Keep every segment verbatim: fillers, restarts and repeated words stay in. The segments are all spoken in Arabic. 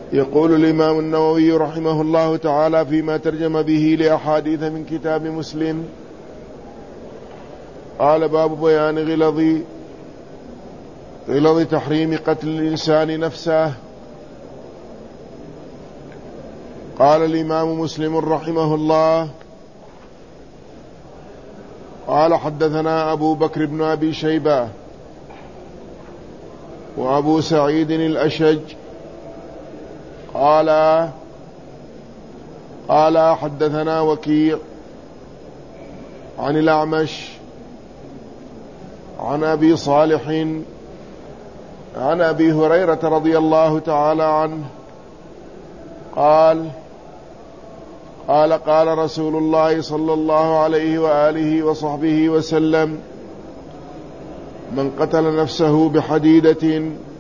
يقول الإمام النووي رحمه الله تعالى فيما ترجم به لأحاديث من كتاب مسلم: قال: باب بيان غلظ غلظ تحريم قتل الإنسان نفسه. قال الإمام مسلم رحمه الله: قال: حدثنا أبو بكر بن أبي شيبة وأبو سعيد الأشج قال قال حدثنا وكيع عن الأعمش عن أبي صالح عن أبي هريرة رضي الله تعالى عنه قال قال قال رسول الله صلى الله عليه وآله وصحبه وسلم: من قتل نفسه بحديدة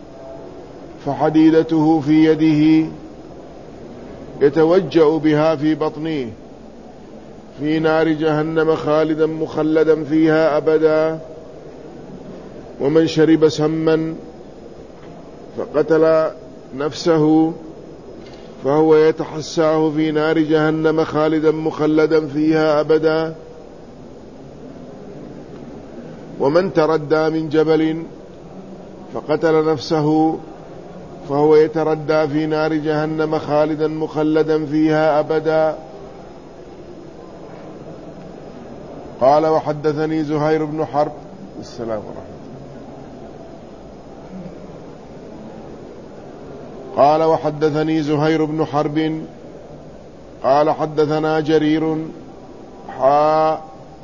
فحديدته في يده يتوجأ بها في بطنه في نار جهنم خالدا مخلدا فيها أبدا. ومن شرب سما فقتل نفسه فهو يتحساه في نار جهنم خالدا مخلدا فيها أبدا. ومن تردى من جبل فقتل نفسه فهو يتردى في نار جهنم خالدا مخلدا فيها أبدا. قال: وحدثني زهير بن حرب السلام ورحمة قال وحدثني زهير بن حرب قال حدثنا جرير حا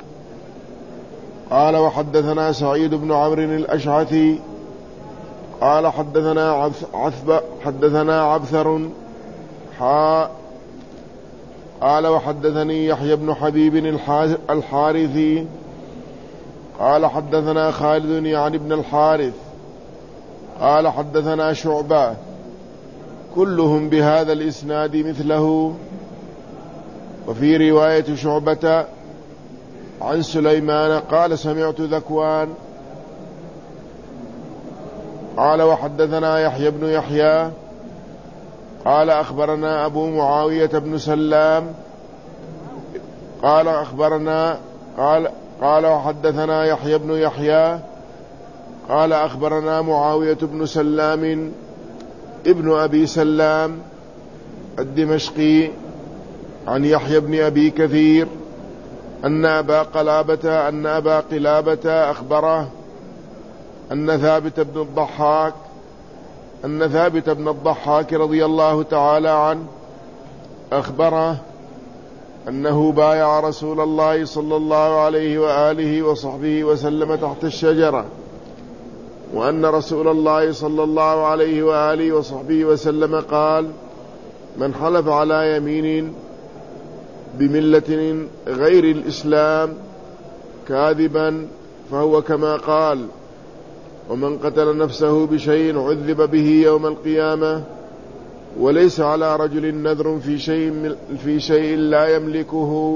قال وحدثنا سعيد بن عمرو الأشعثي قال حدثنا عثب حدثنا عبثر حا قال وحدثني يحيى بن حبيب الحارثي قال حدثنا خالد يعني بن الحارث قال حدثنا شعبة كلهم بهذا الإسناد مثله. وفي رواية شعبة عن سليمان قال: سمعت ذكوان قال وحدثنا يحيى بن يحيى قال أخبرنا أبو معاوية بن سلام قال أخبرنا قال قال وحدثنا يحيى بن يحيى قال أخبرنا معاوية بن سلام ابن أبي سلام الدمشقي عن يحيى بن أبي كثير أن أبا قلابة أن أبا قلابة أخبره أن ثابت بن الضحاك أن ثابت بن الضحاك رضي الله تعالى عنه أخبره أنه بايع رسول الله صلى الله عليه وآله وصحبه وسلم تحت الشجرة، وأن رسول الله صلى الله عليه وآله وصحبه وسلم قال: من حلف على يمين بملة غير الإسلام كاذبا فهو كما قال، ومن قتل نفسه بشيء عذب به يوم القيامة، وليس على رجل نذر في شيء, في شيء لا يملكه.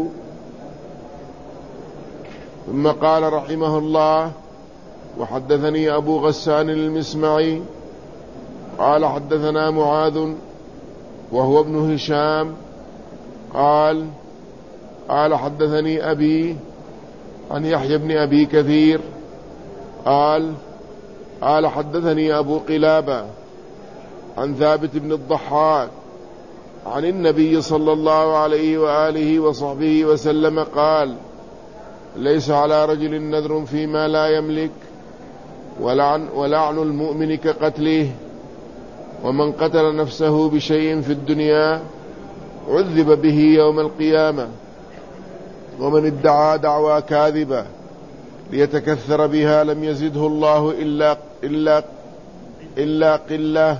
ثم قال رحمه الله: وحدثني أبو غسان المسمعي قال حدثنا معاذ وهو ابن هشام قال قال حدثني أبي عن يحيى بن أبي كثير قال قال حدثني أبو قلابة عن ثابت بن الضحاك عن النبي صلى الله عليه وآله وصحبه وسلم قال: ليس على رجل نذر فيما لا يملك، ولعن, ولعن المؤمن كقتله، ومن قتل نفسه بشيء في الدنيا عذب به يوم القيامة، ومن ادعى دعوى كاذبة ليتكثر بها لم يزده الله إلا, إلا, إلا قلة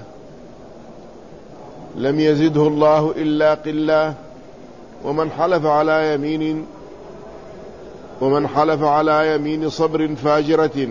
لم يزده الله إلا قلة ومن حلف على يمين ومن حلف على يمين صبر فاجرة.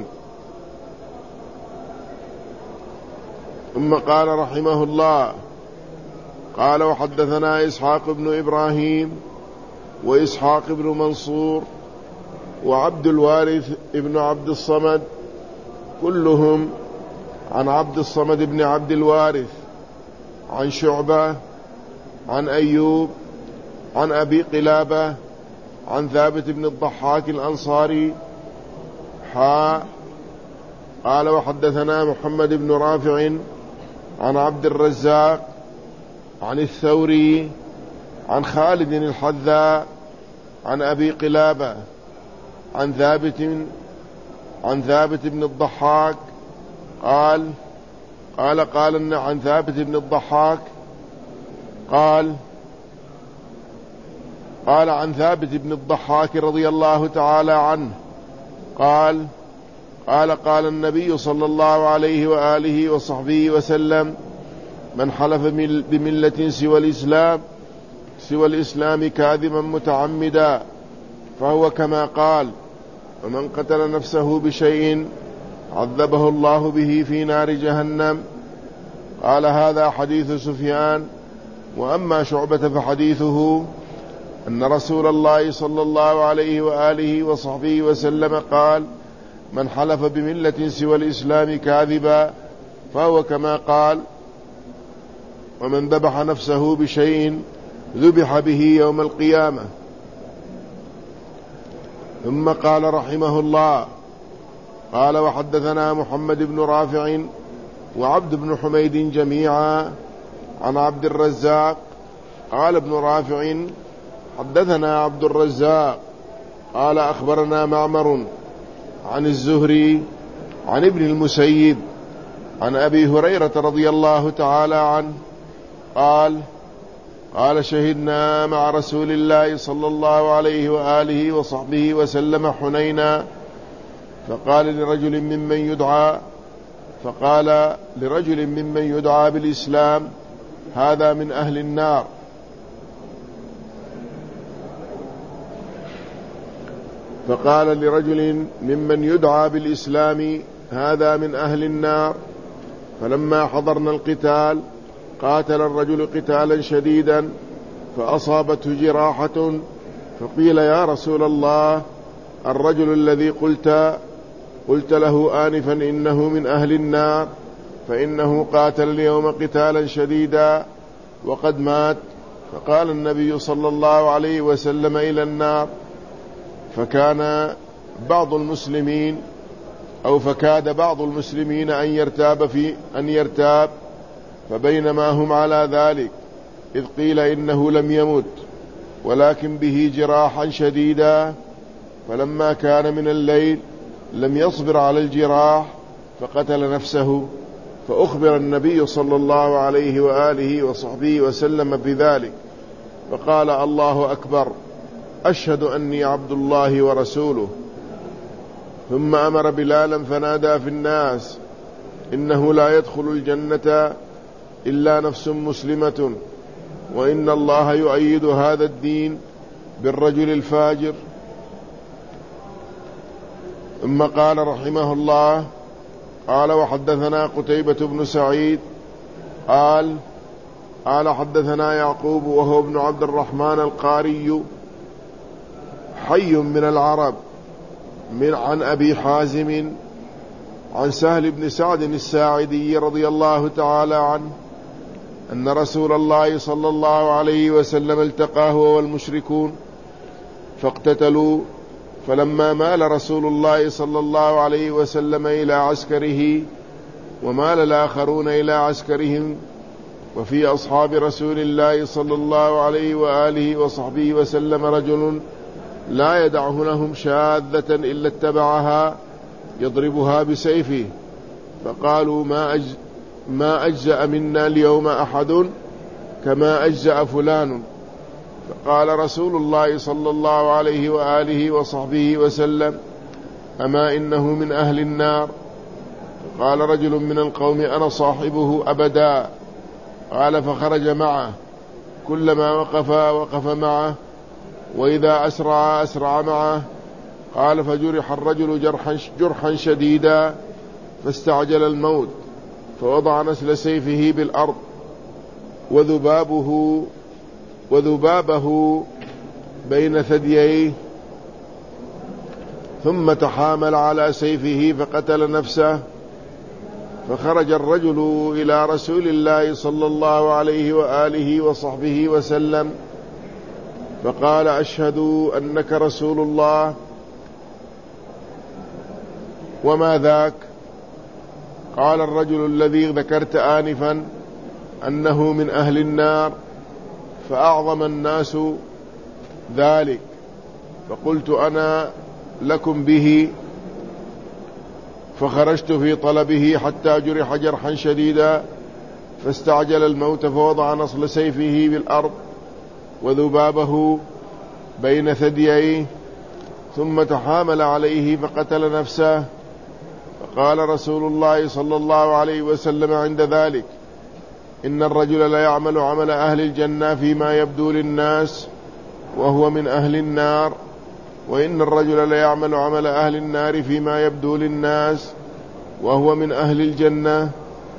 ثم قال رحمه الله: قال وحدثنا إسحاق بن إبراهيم وإسحاق بن منصور وعبد الوارث ابن عبد الصمد كلهم عن عبد الصمد بن عبد الوارث عن شعبة عن أيوب عن أبي قلابة عن ثابت بن الضحاك الأنصاري حاء قال وحدثنا محمد بن رافع عن عبد الرزاق عن الثوري عن خالد الحذاء عن أبي قلابة عن ثابت عن ثابت بن الضحاك قال قال قال عن ثابت بن الضحاك قال قال عن ثابت بن الضحاك رضي الله تعالى عنه قال قال قال النبي صلى الله عليه وآله وصحبه وسلم من حلف بملة سوى الإسلام سوى الإسلام كاذبا متعمدا فهو كما قال ومن قتل نفسه بشيء عذبه الله به في نار جهنم. قال هذا حديث سفيان. وأما شعبة فحديثه أن رسول الله صلى الله عليه وآله وصحبه وسلم قال من حلف بملة سوى الإسلام كاذبا فهو كما قال ومن ذبح نفسه بشيء ذبح به يوم القيامة. ثم قال رحمه الله قال وحدثنا محمد بن رافع وعبد بن حميد جميعا عن عبد الرزاق قال ابن رافع حدثنا عبد الرزاق قال أخبرنا معمر عن الزهري عن ابن المسيب عن أبي هريرة رضي الله تعالى عنه قال قال شهدنا مع رسول الله صلى الله عليه وآله وصحبه وسلم حنينا فقال لرجل ممن يدعى فقال لرجل ممن يدعى بالإسلام هذا من أهل النار فقال لرجل ممن يدعى بالإسلام هذا من أهل النار. فلما حضرنا القتال قاتل الرجل قتالا شديدا فأصابته جراحة فقيل يا رسول الله الرجل الذي قلت قلت له آنفا إنه من أهل النار فإنه قاتل اليوم قتالا شديدا وقد مات. فقال النبي صلى الله عليه وسلم إلى النار. فكان بعض المسلمين أو فكاد بعض المسلمين أن يرتاب في أن يرتاب فبينما هم على ذلك إذ قيل إنه لم يمت ولكن به جراحا شديدا فلما كان من الليل لم يصبر على الجراح فقتل نفسه فأخبر النبي صلى الله عليه وآله وصحبه وسلم بذلك فقال الله أكبر أشهد أني عبد الله ورسوله. ثم أمر بلالا فنادى في الناس إنه لا يدخل الجنة إلا نفس مسلمة وإن الله يؤيد هذا الدين بالرجل الفاجر. ثم قال رحمه الله قال وحدثنا قتيبة بن سعيد قال قال حدثنا يعقوب وهو ابن عبد الرحمن القاري حي من العرب من عن أبي حازم عن سهل بن سعد الساعدي رضي الله تعالى عنه أن رسول الله صلى الله عليه وسلم التقاه هو والمشركون فاقتتلوا فلما مال رسول الله صلى الله عليه وسلم إلى عسكره ومال الآخرون إلى عسكرهم وفي أصحاب رسول الله صلى الله عليه وآله وصحبه وسلم رجل لا يدعه لهم شاذة إلا اتبعها يضربها بسيفه فقالوا ما, أج ما أجزأ منا اليوم أحد كما أجزأ فلان. فقال رسول الله صلى الله عليه وآله وصحبه وسلم أما إنه من أهل النار. فقال رجل من القوم أنا صاحبه أبدا. قال فخرج معه كلما وقف وقف معه وإذا أسرع أسرع معه. قال فجرح الرجل جرحا, جرحا شديدا فاستعجل الموت فوضع نسل سيفه بالأرض وذبابه وذبابه بين ثدييه ثم تحامل على سيفه فقتل نفسه فخرج الرجل إلى رسول الله صلى الله عليه وآله وصحبه وسلم فقال: أشهد أنك رسول الله. وما ذاك؟ قال: الرجل الذي ذكرت آنفا أنه من أهل النار، فأعظم الناس ذلك، فقلت أنا لكم به، فخرجت في طلبه حتى جرح جرحا شديدا، فاستعجل الموت، فوضع نصل سيفه بالأرض وذبابه بين ثدييه، ثم تحامل عليه فقتل نفسه. فقال رسول الله صلى الله عليه وسلم عند ذلك: إن الرجل لا يعمل عمل أهل الجنة فيما يبدو للناس وهو من أهل النار، وإن الرجل لا يعمل عمل أهل النار فيما يبدو للناس وهو من أهل الجنة.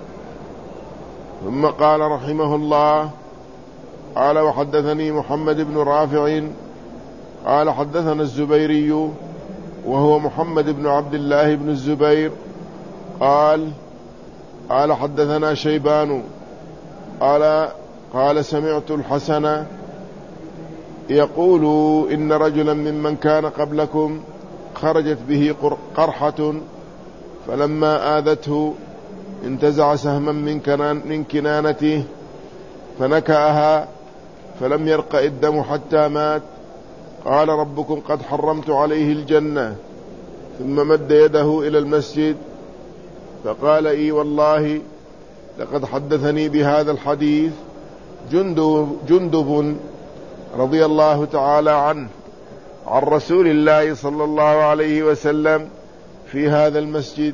ثم قال رحمه الله: قال: وحدثني محمد بن رافع قال: حدثنا الزبيري وهو محمد بن عبد الله بن الزبير قال: قال حدثنا شيبان قال قال سمعت الحسن يقول: إن رجلا ممن كان قبلكم خرجت به قرحة، فلما آذته انتزع سهما من, كنان من كنانته فنكأها، فلم يرق الدم حتى مات. قال: ربكم قد حرمت عليه الجنة. ثم مد يده إلى المسجد فقال: إي والله لقد حدثني بهذا الحديث جندب, جندب رضي الله تعالى عنه عن رسول الله صلى الله عليه وسلم في هذا المسجد.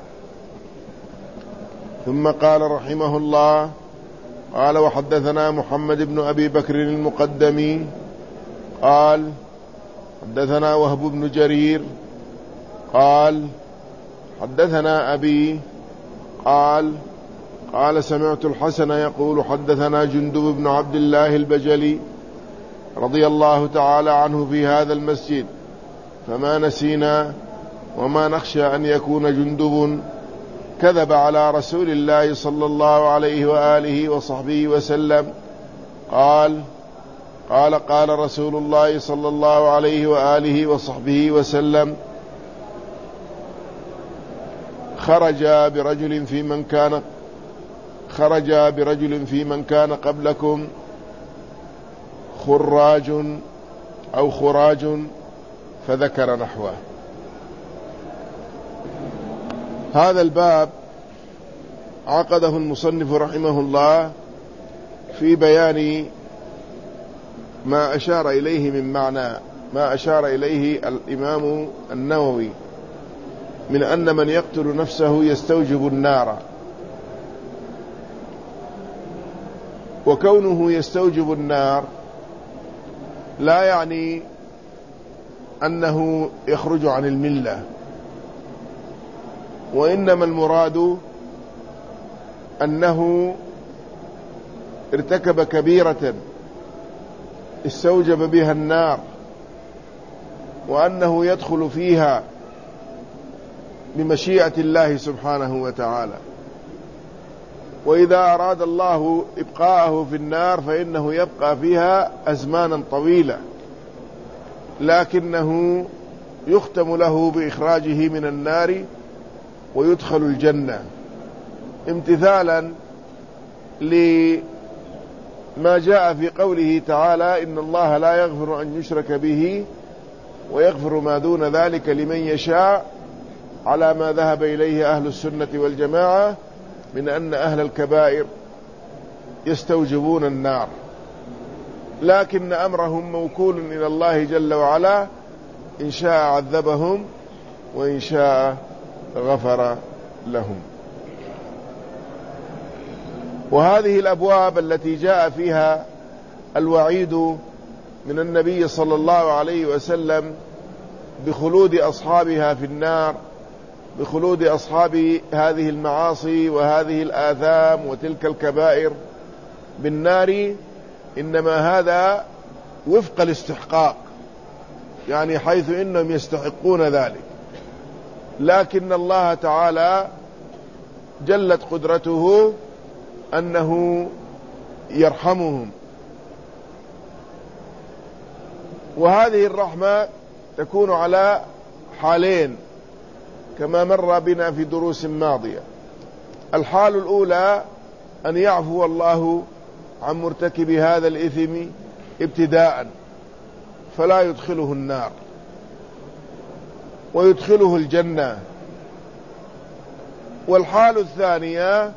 ثم قال رحمه الله: قال: وحدثنا محمد بن أبي بكر المقدمي قال: حدثنا وهب بن جرير قال: حدثنا أبي قال: قال سمعت الحسن يقول: حدثنا جندب بن عبد الله البجلي رضي الله تعالى عنه في هذا المسجد، فما نسينا وما نخشى أن يكون جندب كذب على رسول الله صلى الله عليه وآله وصحبه وسلم. قال قال قال رسول الله صلى الله عليه وآله وصحبه وسلم: خرج برجل في من كان خرج برجل في من كان قبلكم خراج أو خراج، فذكر نحوه. هذا الباب عقده المصنف رحمه الله في بيان ما أشار إليه من معنى ما أشار إليه الإمام النووي من أن من يقتل نفسه يستوجب النار، وكونه يستوجب النار لا يعني أنه يخرج عن الملة، وإنما المراد أنه ارتكب كبيرة استوجب بها النار، وأنه يدخل فيها بمشيئة الله سبحانه وتعالى. وإذا أراد الله إبقاءه في النار فإنه يبقى فيها أزمانا طويلة، لكنه يختم له بإخراجه من النار ويدخل الجنة، امتثالا لما جاء في قوله تعالى: إن الله لا يغفر أن يشرك به ويغفر ما دون ذلك لمن يشاء، على ما ذهب إليه أهل السنة والجماعة من أن أهل الكبائر يستوجبون النار، لكن أمرهم موكول إلى الله جل وعلا، إن شاء عذبهم وإن شاء غفر لهم. وهذه الأبواب التي جاء فيها الوعيد من النبي صلى الله عليه وسلم بخلود أصحابها في النار، بخلود أصحاب هذه المعاصي وهذه الآثام وتلك الكبائر بالنار، إنما هذا وفق الاستحقاق، يعني حيث إنهم يستحقون ذلك، لكن الله تعالى جلت قدرته أنه يرحمهم. وهذه الرحمة تكون على حالين كما مر بنا في دروس ماضية. الحال الأولى أن يعفو الله عن مرتكب هذا الإثم ابتداء فلا يدخله النار ويدخله الجنة. والحال الثانية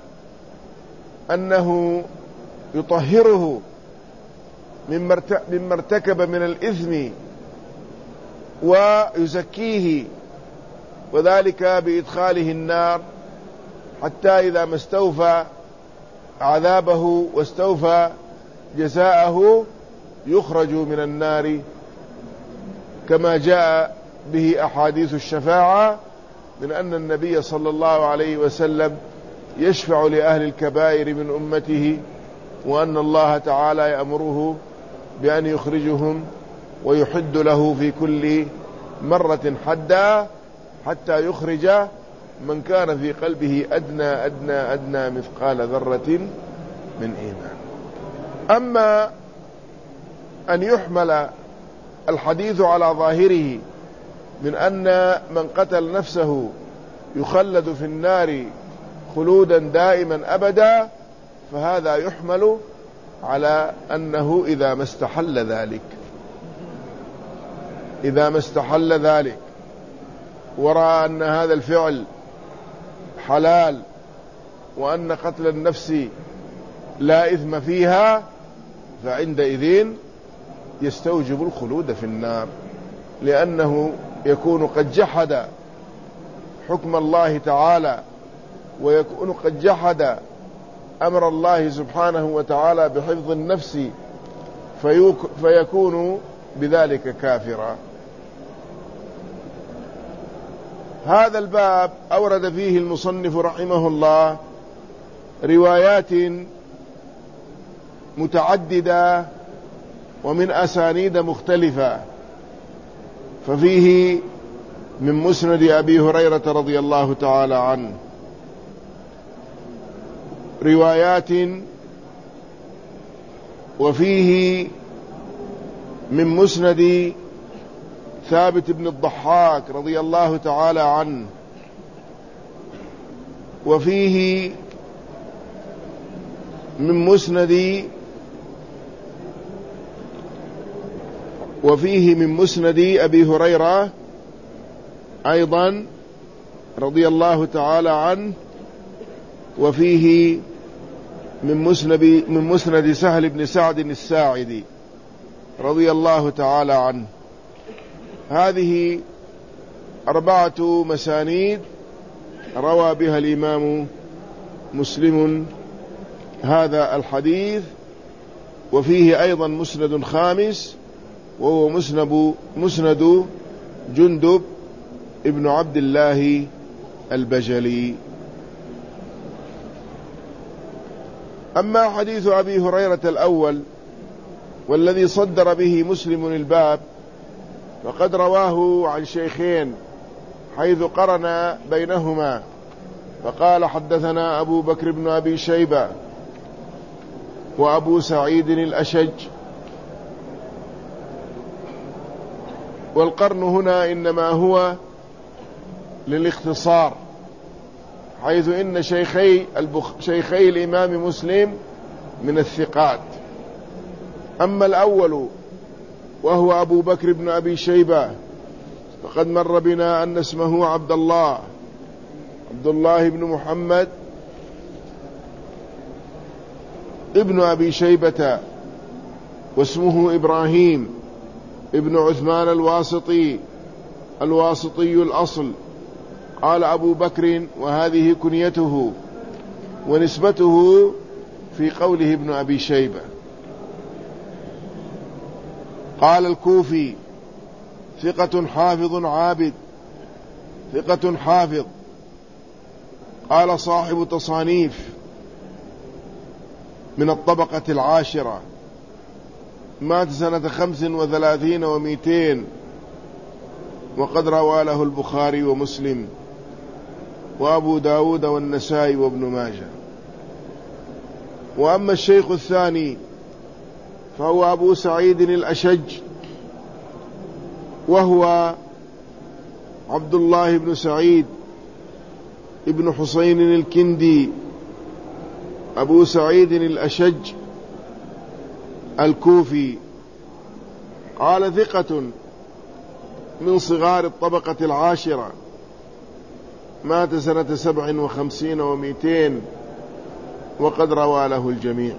أنه يطهره مما ارتكب من الإثم ويزكيه، وذلك بإدخاله النار حتى إذا ما استوفى عذابه واستوفى جزاءه يخرج من النار، كما جاء به أحاديث الشفاعة من أن النبي صلى الله عليه وسلم يشفع لأهل الكبائر من أمته، وأن الله تعالى يأمره بأن يخرجهم ويحد له في كل مرة حدا حتى يخرج من كان في قلبه أدنى أدنى أدنى مثقال ذرة من إيمان. أما أن يحمل الحديث على ظاهره من أن من قتل نفسه يخلد في النار خلودا دائما أبدا، فهذا يحمل على أنه إذا ما استحل ذلك إذا ما استحل ذلك ورأى أن هذا الفعل حلال وأن قتل النفس لا إثم فيها، فعندئذ يستوجب الخلود في النار، لأنه يكون قد جحد حكم الله تعالى ويكون قد جحد أمر الله سبحانه وتعالى بحفظ النفس، فيكون بذلك كافرا. هذا الباب أورد فيه المصنف رحمه الله روايات متعددة ومن أسانيد مختلفة، ففيه من مسند أبي هريرة رضي الله تعالى عنه روايات، وفيه من مسند ثابت بن الضحاك رضي الله تعالى عنه، وفيه من مسند وفيه من مسند أبي هريرة أيضا رضي الله تعالى عنه، وفيه من مسند من مسند سهل بن سعد الساعدي رضي الله تعالى عنه. هذه أربعة مسانيد روى بها الإمام مسلم هذا الحديث. وفيه أيضا مسند خامس وهو مسند مسند جندب ابن عبد الله البجلي. أما حديث أبي هريرة الأول والذي صدر به مسلم الباب فقد رواه عن شيخين حيث قرن بينهما، فقال حدثنا أبو بكر بن أبي شيبة وأبو سعيد الأشج. والقرن هنا إنما هو للاختصار، حيث إن شيخي, البخ... شيخي الإمام مسلم من الثقات. أما الأول وهو أبو بكر بن أبي شيبة فقد مر بنا أن اسمه عبد الله عبد الله بن محمد ابن أبي شيبة، واسمه إبراهيم ابن عثمان الواسطي الواسطي الأصل. قال أبو بكر وهذه كنيته، ونسبته في قوله ابن أبي شيبة. قال الكوفي ثقة حافظ عابد ثقة حافظ. قال صاحب تصانيف من الطبقة العاشرة، مات سنة خمس وثلاثين ومئتين، وقد روى له البخاري ومسلم. وأبو داود والنسائي وابن ماجه. وأما الشيخ الثاني فهو أبو سعيد الأشج، وهو عبد الله بن سعيد ابن حسين الكندي أبو سعيد الأشج الكوفي، قال ثقة من صغار الطبقة العاشرة، مات سنة سبع وخمسين ومئتين، وقد روى له الجميع.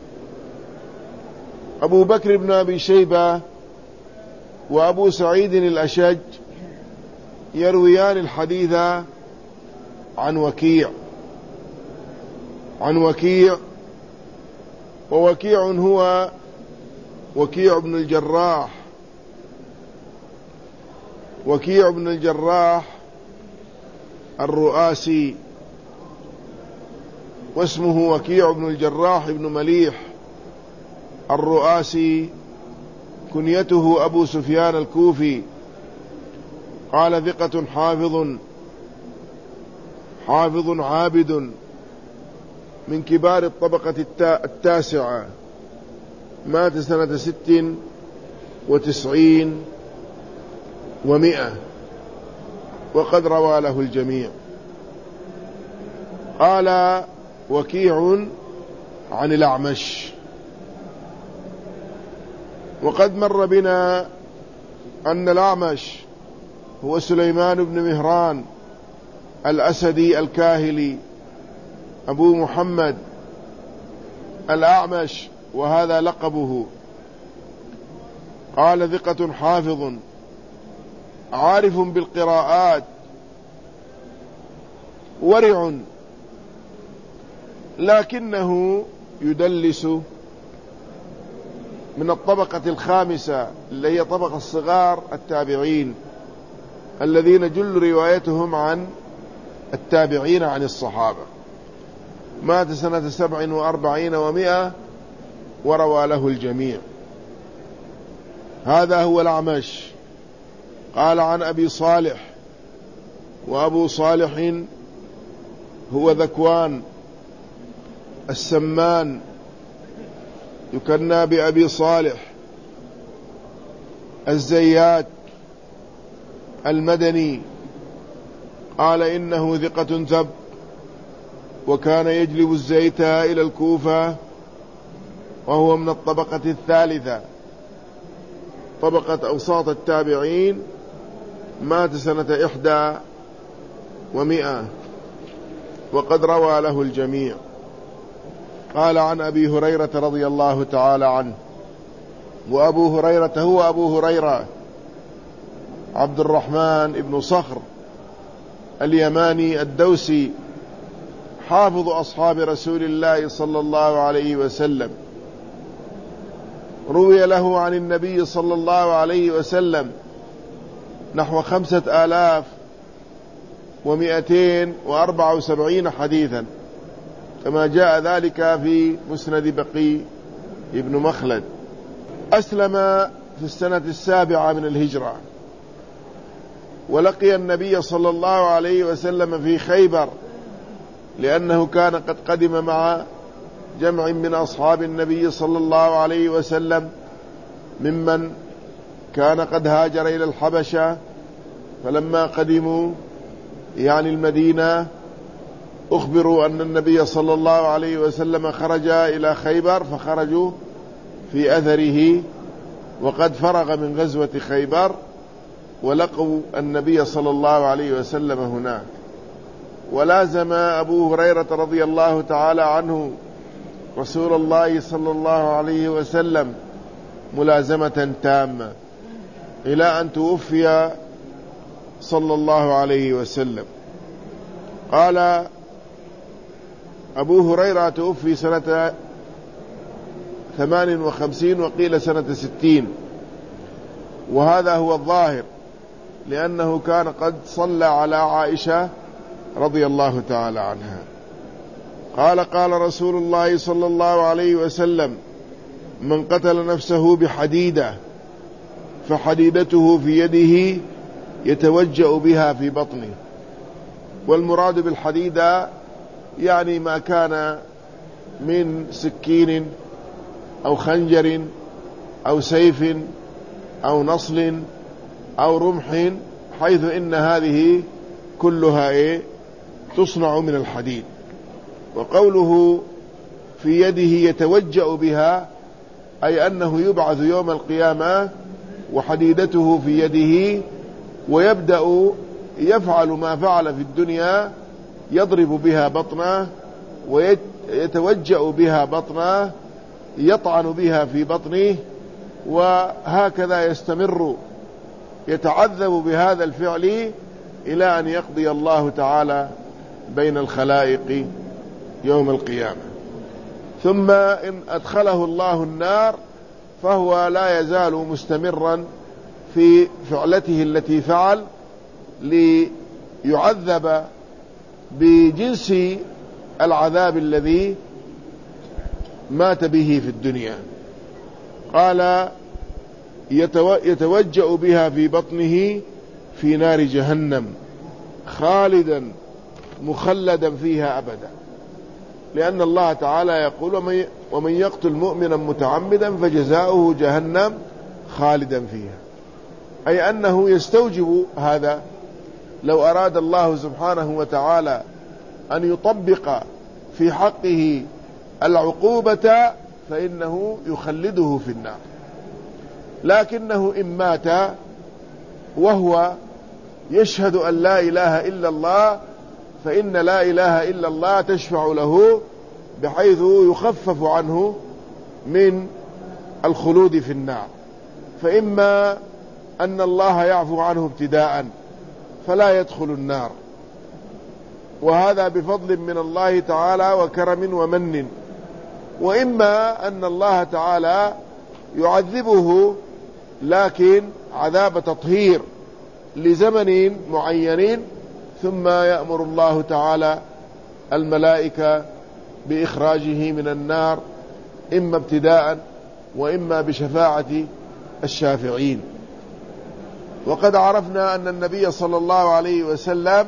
أبو بكر بن أبي شيبة وأبو سعيد الأشج يرويان الحديث عن وكيع عن وكيع ووكيع هو وكيع بن الجراح وكيع بن الجراح الرؤاسي، واسمه وكيع بن الجراح بن مليح الرؤاسي، كنيته أبو سفيان الكوفي، قال ثقة حافظ حافظ عابد من كبار الطبقة التاسعة، مات سنة ست وتسعين ومئة، وقد روى له الجميع. قال وكيع عن الأعمش. وقد مر بنا أن الأعمش هو سليمان بن مهران الأسدي الكاهلي أبو محمد الأعمش، وهذا لقبه. قال ثقة حافظ عارف بالقراءات، ورع، لكنه يدلس، من الطبقة الخامسة اللي هي طبقة الصغار التابعين الذين جل روايتهم عن التابعين عن الصحابة. مات سنة سبع وأربعين ومئة، وروى له الجميع. هذا هو الأعمش. قال عن أبي صالح، وأبو صالح هو ذكوان السمان، يكنى بأبي صالح الزيات المدني. قال إنه ثقة ثب، وكان يجلب الزيت إلى الكوفة، وهو من الطبقة الثالثة، طبقة أوساط التابعين. مات سنة إحدى ومئة، وقد روى له الجميع. قال عن أبي هريرة رضي الله تعالى عنه، وأبو هريرة هو أبو هريرة عبد الرحمن ابن صخر اليماني الدوسي، حافظ أصحاب رسول الله صلى الله عليه وسلم. روي له عن النبي صلى الله عليه وسلم نحو خمسة آلاف ومئتين وأربعة وسبعين حديثا، كما جاء ذلك في مسند بقي ابن مخلد. أسلم في السنة السابعة من الهجرة، ولقي النبي صلى الله عليه وسلم في خيبر، لأنه كان قد قدم مع جمع من أصحاب النبي صلى الله عليه وسلم ممن كان قد هاجر إلى الحبشة. فلما قدموا يعني المدينة أخبروا أن النبي صلى الله عليه وسلم خرج إلى خيبر، فخرجوا في أثره، وقد فرغ من غزوة خيبر، ولقوا النبي صلى الله عليه وسلم هناك. ولازم أبو هريرة رضي الله تعالى عنه رسول الله صلى الله عليه وسلم ملازمة تامة إلى أن توفي صلى الله عليه وسلم. قال أبو هريرة توفي سنة ثمان وخمسين، وقيل سنة ستين، وهذا هو الظاهر، لأنه كان قد صلى على عائشة رضي الله تعالى عنها. قال قال رسول الله صلى الله عليه وسلم: من قتل نفسه بحديدة فحديدته في يده يتوجأ بها في بطنه، والمراد بالحديدة يعني ما كان من سكين أو خنجر أو سيف أو نصل أو رمح، حيث إن هذه كلها إيه تصنع من الحديد. وقوله في يده يتوجأ بها أي أنه يبعث يوم القيامة وحديدته في يده، ويبدأ يفعل ما فعل في الدنيا، يضرب بها بطنه ويتوجأ بها بطنه، يطعن بها في بطنه، وهكذا يستمر يتعذب بهذا الفعل إلى أن يقضي الله تعالى بين الخلائق يوم القيامة. ثم إن أدخله الله النار فهو لا يزال مستمرا في فعلته التي فعل ليعذب بجنس العذاب الذي مات به في الدنيا. قال يتوجأ بها في بطنه في نار جهنم خالدا مخلدا فيها أبدا، لأن الله تعالى يقول ومن يقتل مؤمنا متعمدا فجزاؤه جهنم خالدا فيها، أي أنه يستوجب هذا. لو أراد الله سبحانه وتعالى أن يطبق في حقه العقوبة فإنه يخلده في النار، لكنه إن مات وهو يشهد أن لا إله إلا الله فإن لا إله إلا الله تشفع له بحيث يخفف عنه من الخلود في النار. فإما أن الله يعفو عنه ابتداء فلا يدخل النار، وهذا بفضل من الله تعالى وكرم ومن، وإما أن الله تعالى يعذبه لكن عذاب تطهير لزمن معين، ثم يأمر الله تعالى الملائكة بإخراجه من النار إما ابتداء وإما بشفاعة الشافعين. وقد عرفنا أن النبي صلى الله عليه وسلم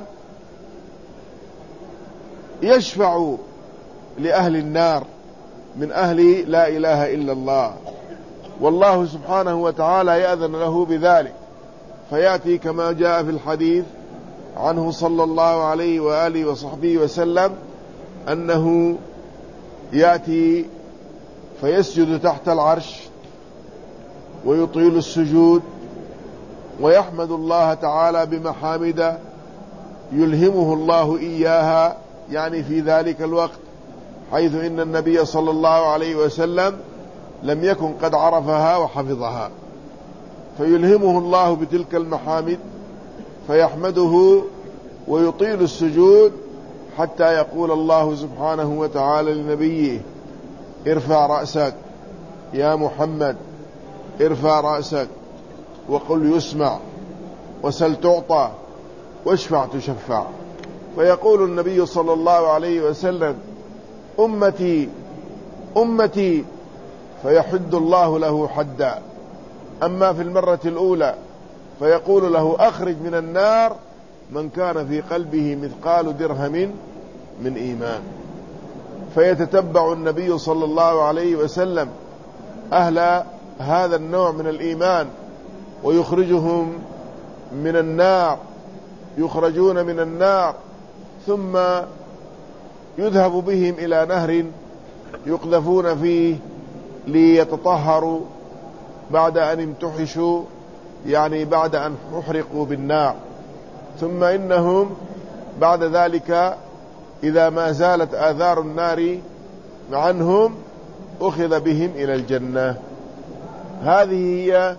يشفع لأهل النار من أهل لا إله إلا الله، والله سبحانه وتعالى يأذن له بذلك، فيأتي كما جاء في الحديث عنه صلى الله عليه وآله وصحبه وسلم أنه يأتي فيسجد تحت العرش ويطيل السجود ويحمد الله تعالى بمحامد يلهمه الله إياها، يعني في ذلك الوقت، حيث إن النبي صلى الله عليه وسلم لم يكن قد عرفها وحفظها، فيلهمه الله بتلك المحامد فيحمده ويطيل السجود حتى يقول الله سبحانه وتعالى لنبيه ارفع رأسك يا محمد، ارفع رأسك وقل يسمع وسل تعطى واشفع تشفع. فيقول النبي صلى الله عليه وسلم أمتي أمتي، فيحد الله له حدا. أما في المرة الأولى فيقول له أخرج من النار من كان في قلبه مثقال درهم من إيمان، فيتتبع النبي صلى الله عليه وسلم أهل هذا النوع من الإيمان ويخرجهم من النار، يخرجون من النار، ثم يذهب بهم إلى نهر يقذفون فيه ليتطهروا بعد أن امتحشوا، يعني بعد أن أحرقوا بالنار. ثم إنهم بعد ذلك إذا ما زالت آثار النار عنهم أخذ بهم إلى الجنة. هذه هي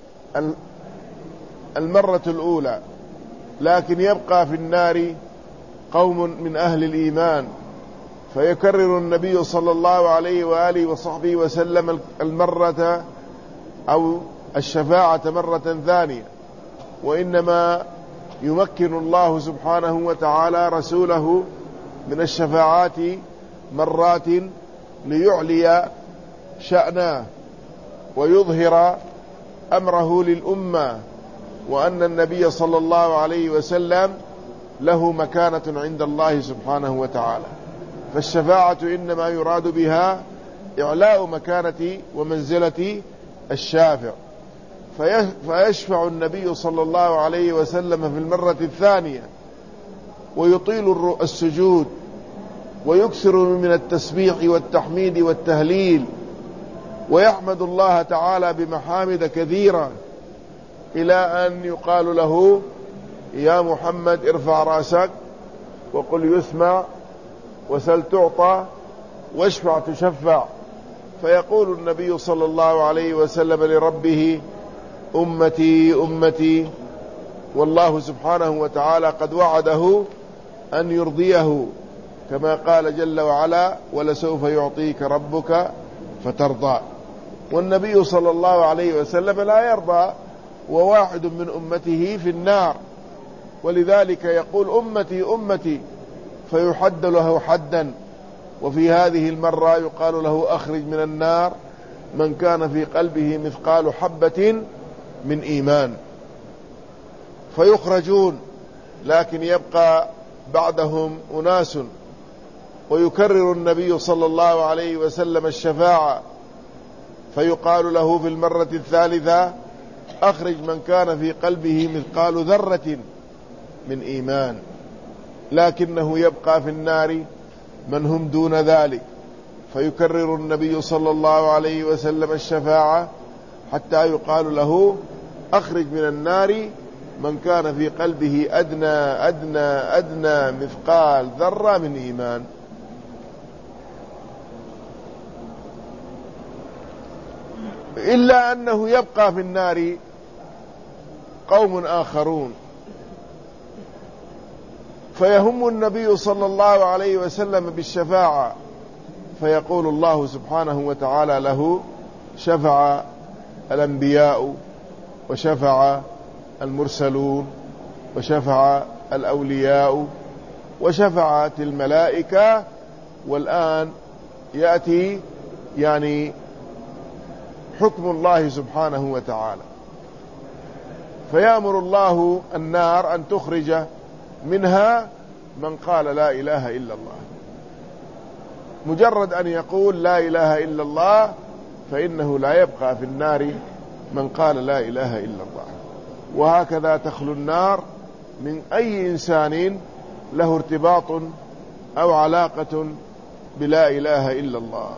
المرة الأولى. لكن يبقى في النار قوم من أهل الإيمان، فيكرر النبي صلى الله عليه وآله وصحبه وسلم المرة أو الشفاعة مرة ثانية، وإنما يمكن الله سبحانه وتعالى رسوله من الشفاعات مرات ليعلي شأنه ويظهر أمره للأمة، وأن النبي صلى الله عليه وسلم له مكانة عند الله سبحانه وتعالى. فالشفاعة إنما يراد بها إعلاء مكانة ومنزلة الشافع، فيشفع النبي صلى الله عليه وسلم في المرة الثانية ويطيل السجود ويكثر من التسبيح والتحميد والتهليل، ويحمد الله تعالى بمحامد كثيرة، إلى أن يقال له: يا محمد ارفع رأسك وقل يسمع وسل تعطى واشفع تشفع. فيقول النبي صلى الله عليه وسلم لربه: أمتي أمتي، والله سبحانه وتعالى قد وعده أن يرضيه، كما قال جل وعلا: ولسوف يعطيك ربك فترضى. والنبي صلى الله عليه وسلم لا يرضى وواحد من أمته في النار، ولذلك يقول: أمتي أمتي، فيحد له حدا. وفي هذه المرة يقال له: أخرج من النار من كان في قلبه مثقال حبة من إيمان. فيخرجون، لكن يبقى بعدهم أناس، ويكرر النبي صلى الله عليه وسلم الشفاعة، فيقال له في المرة الثالثة: أخرج من كان في قلبه مثقال ذرة من إيمان. لكنه يبقى في النار من هم دون ذلك، فيكرر النبي صلى الله عليه وسلم الشفاعة حتى يقال له: أخرج من النار من كان في قلبه أدنى أدنى أدنى مثقال ذرة من إيمان. إلا أنه يبقى في النار قوم آخرون، فيهم النبي صلى الله عليه وسلم بالشفاعة، فيقول الله سبحانه وتعالى له: شفع الأنبياء وشفع المرسلون وشفع الأولياء وشفعت الملائكة، والآن يأتي يعني حكم الله سبحانه وتعالى. فيأمر الله النار أن تخرج منها من قال لا إله إلا الله. مجرد أن يقول لا إله إلا الله فإنه لا يبقى في النار من قال لا إله إلا الله. وهكذا تخلو النار من أي إنسان له ارتباط أو علاقة بلا إله إلا الله.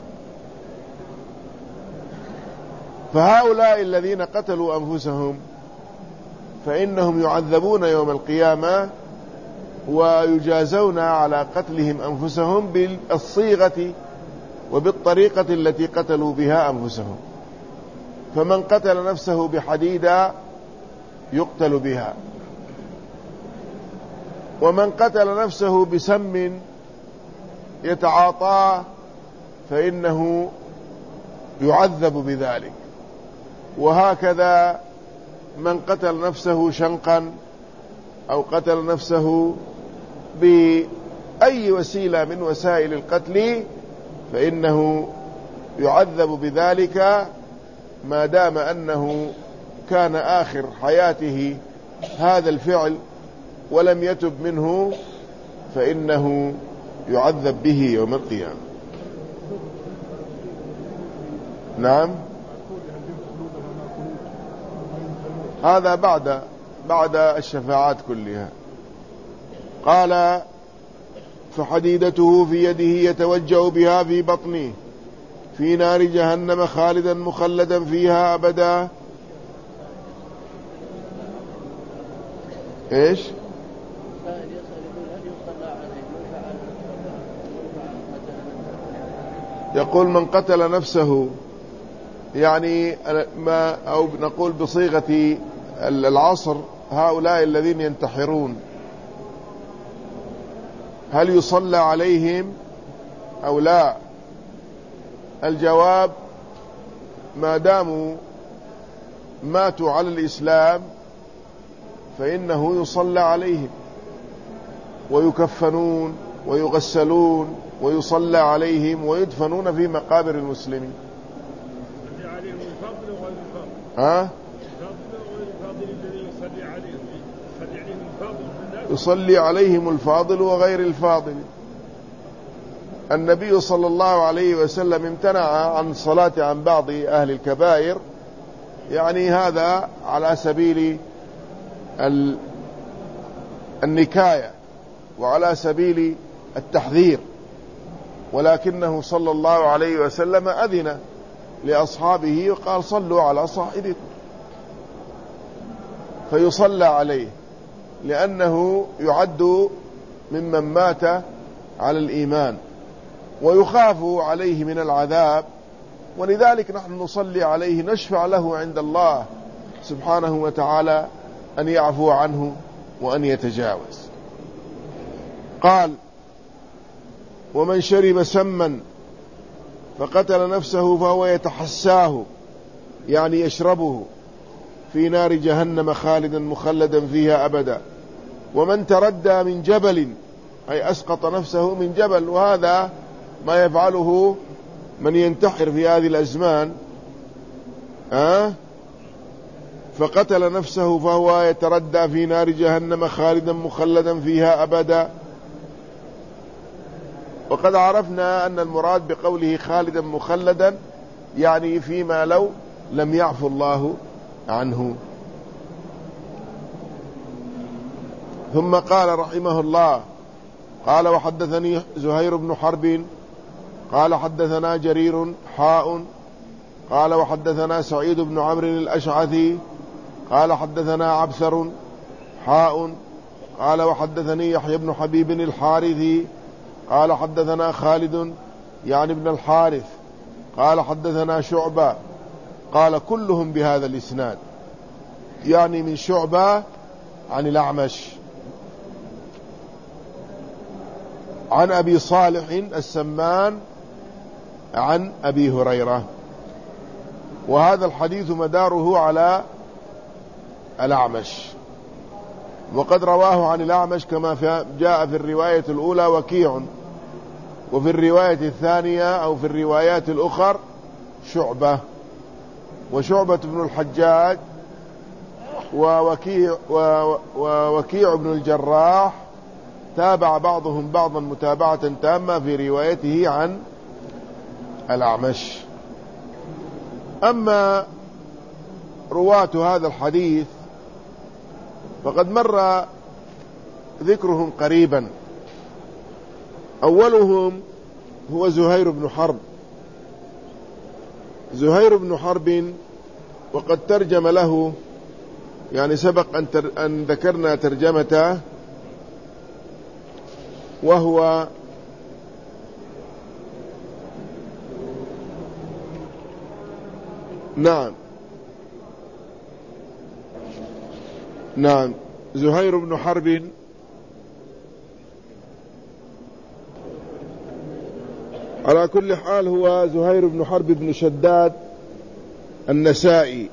فهؤلاء الذين قتلوا أنفسهم فإنهم يعذبون يوم القيامة ويجازون على قتلهم أنفسهم بالصيغة وبالطريقة التي قتلوا بها أنفسهم. فمن قتل نفسه بحديدة يقتل بها، ومن قتل نفسه بسم يتعاطاه فإنه يعذب بذلك. وهكذا من قتل نفسه شنقا أو قتل نفسه بأي وسيلة من وسائل القتل فإنه يعذب بذلك ما دام أنه كان آخر حياته هذا الفعل ولم يتب منه، فإنه يعذب به يوم القيامة. نعم، هذا بعد بعد الشفاعات كلها. قال: فحديدته في يده يتوجأ بها في بطنه في نار جهنم خالدا مخلدا فيها أبدا. إيش؟ يقول: من قتل نفسه، يعني ما أو نقول بصيغة العصر هؤلاء الذين ينتحرون، هل يصلى عليهم أو لا؟ الجواب: ما داموا ماتوا على الإسلام فإنه يصلى عليهم ويكفنون ويغسلون ويصلى عليهم ويدفنون في مقابر المسلمين. ها؟ يصلي عليهم الفاضل وغير الفاضل. النبي صلى الله عليه وسلم امتنع عن الصلاة عن بعض أهل الكبائر، يعني هذا على سبيل النكاية وعلى سبيل التحذير، ولكنه صلى الله عليه وسلم أذن لأصحابه وقال صلوا على صاحبكم، فيصلى عليه لأنه يعد ممن مات على الإيمان ويخاف عليه من العذاب، ولذلك نحن نصلي عليه نشفع له عند الله سبحانه وتعالى أن يعفو عنه وأن يتجاوز. قال: ومن شرب سما فقتل نفسه فهو يتحساه، يعني يشربه، في نار جهنم خالدا مخلدا فيها أبدا. ومن تردى من جبل، أي أسقط نفسه من جبل، وهذا ما يفعله من ينتحر في هذه الأزمان، أه؟ فقتل نفسه فهو يتردى في نار جهنم خالدا مخلدا فيها أبدا. وقد عرفنا أن المراد بقوله خالدا مخلدا يعني فيما لو لم يعفو الله عنه. ثم قال رحمه الله: قال وحدثني زهير بن حرب قال حدثنا جرير حاء قال وحدثنا سعيد بن عمرو الأشعثي قال حدثنا عبثر حاء قال وحدثني يحيى بن حبيب الحارثي قال حدثنا خالد يعني ابن الحارث قال حدثنا شعبة قال كلهم بهذا الإسناد، يعني من شعبة عن الأعمش عن أبي صالح السمان عن أبي هريرة. وهذا الحديث مداره على الأعمش، وقد رواه عن الأعمش كما جاء في الرواية الأولى وكيع، وفي الرواية الثانية أو في الروايات الأخر شعبة، وشعبة بن الحجاج ووكيع, ووكيع بن الجراح تابع بعضهم بعضا متابعة تامة في روايته عن الأعمش. أما رواة هذا الحديث فقد مر ذكرهم قريبا. أولهم هو زهير بن حرب. زهير بن حرب وقد ترجم له، يعني سبق أن, تر أن ذكرنا ترجمته، وهو نعم نعم زهير بن حرب على كل حال هو زهير بن حرب بن شداد النسائي،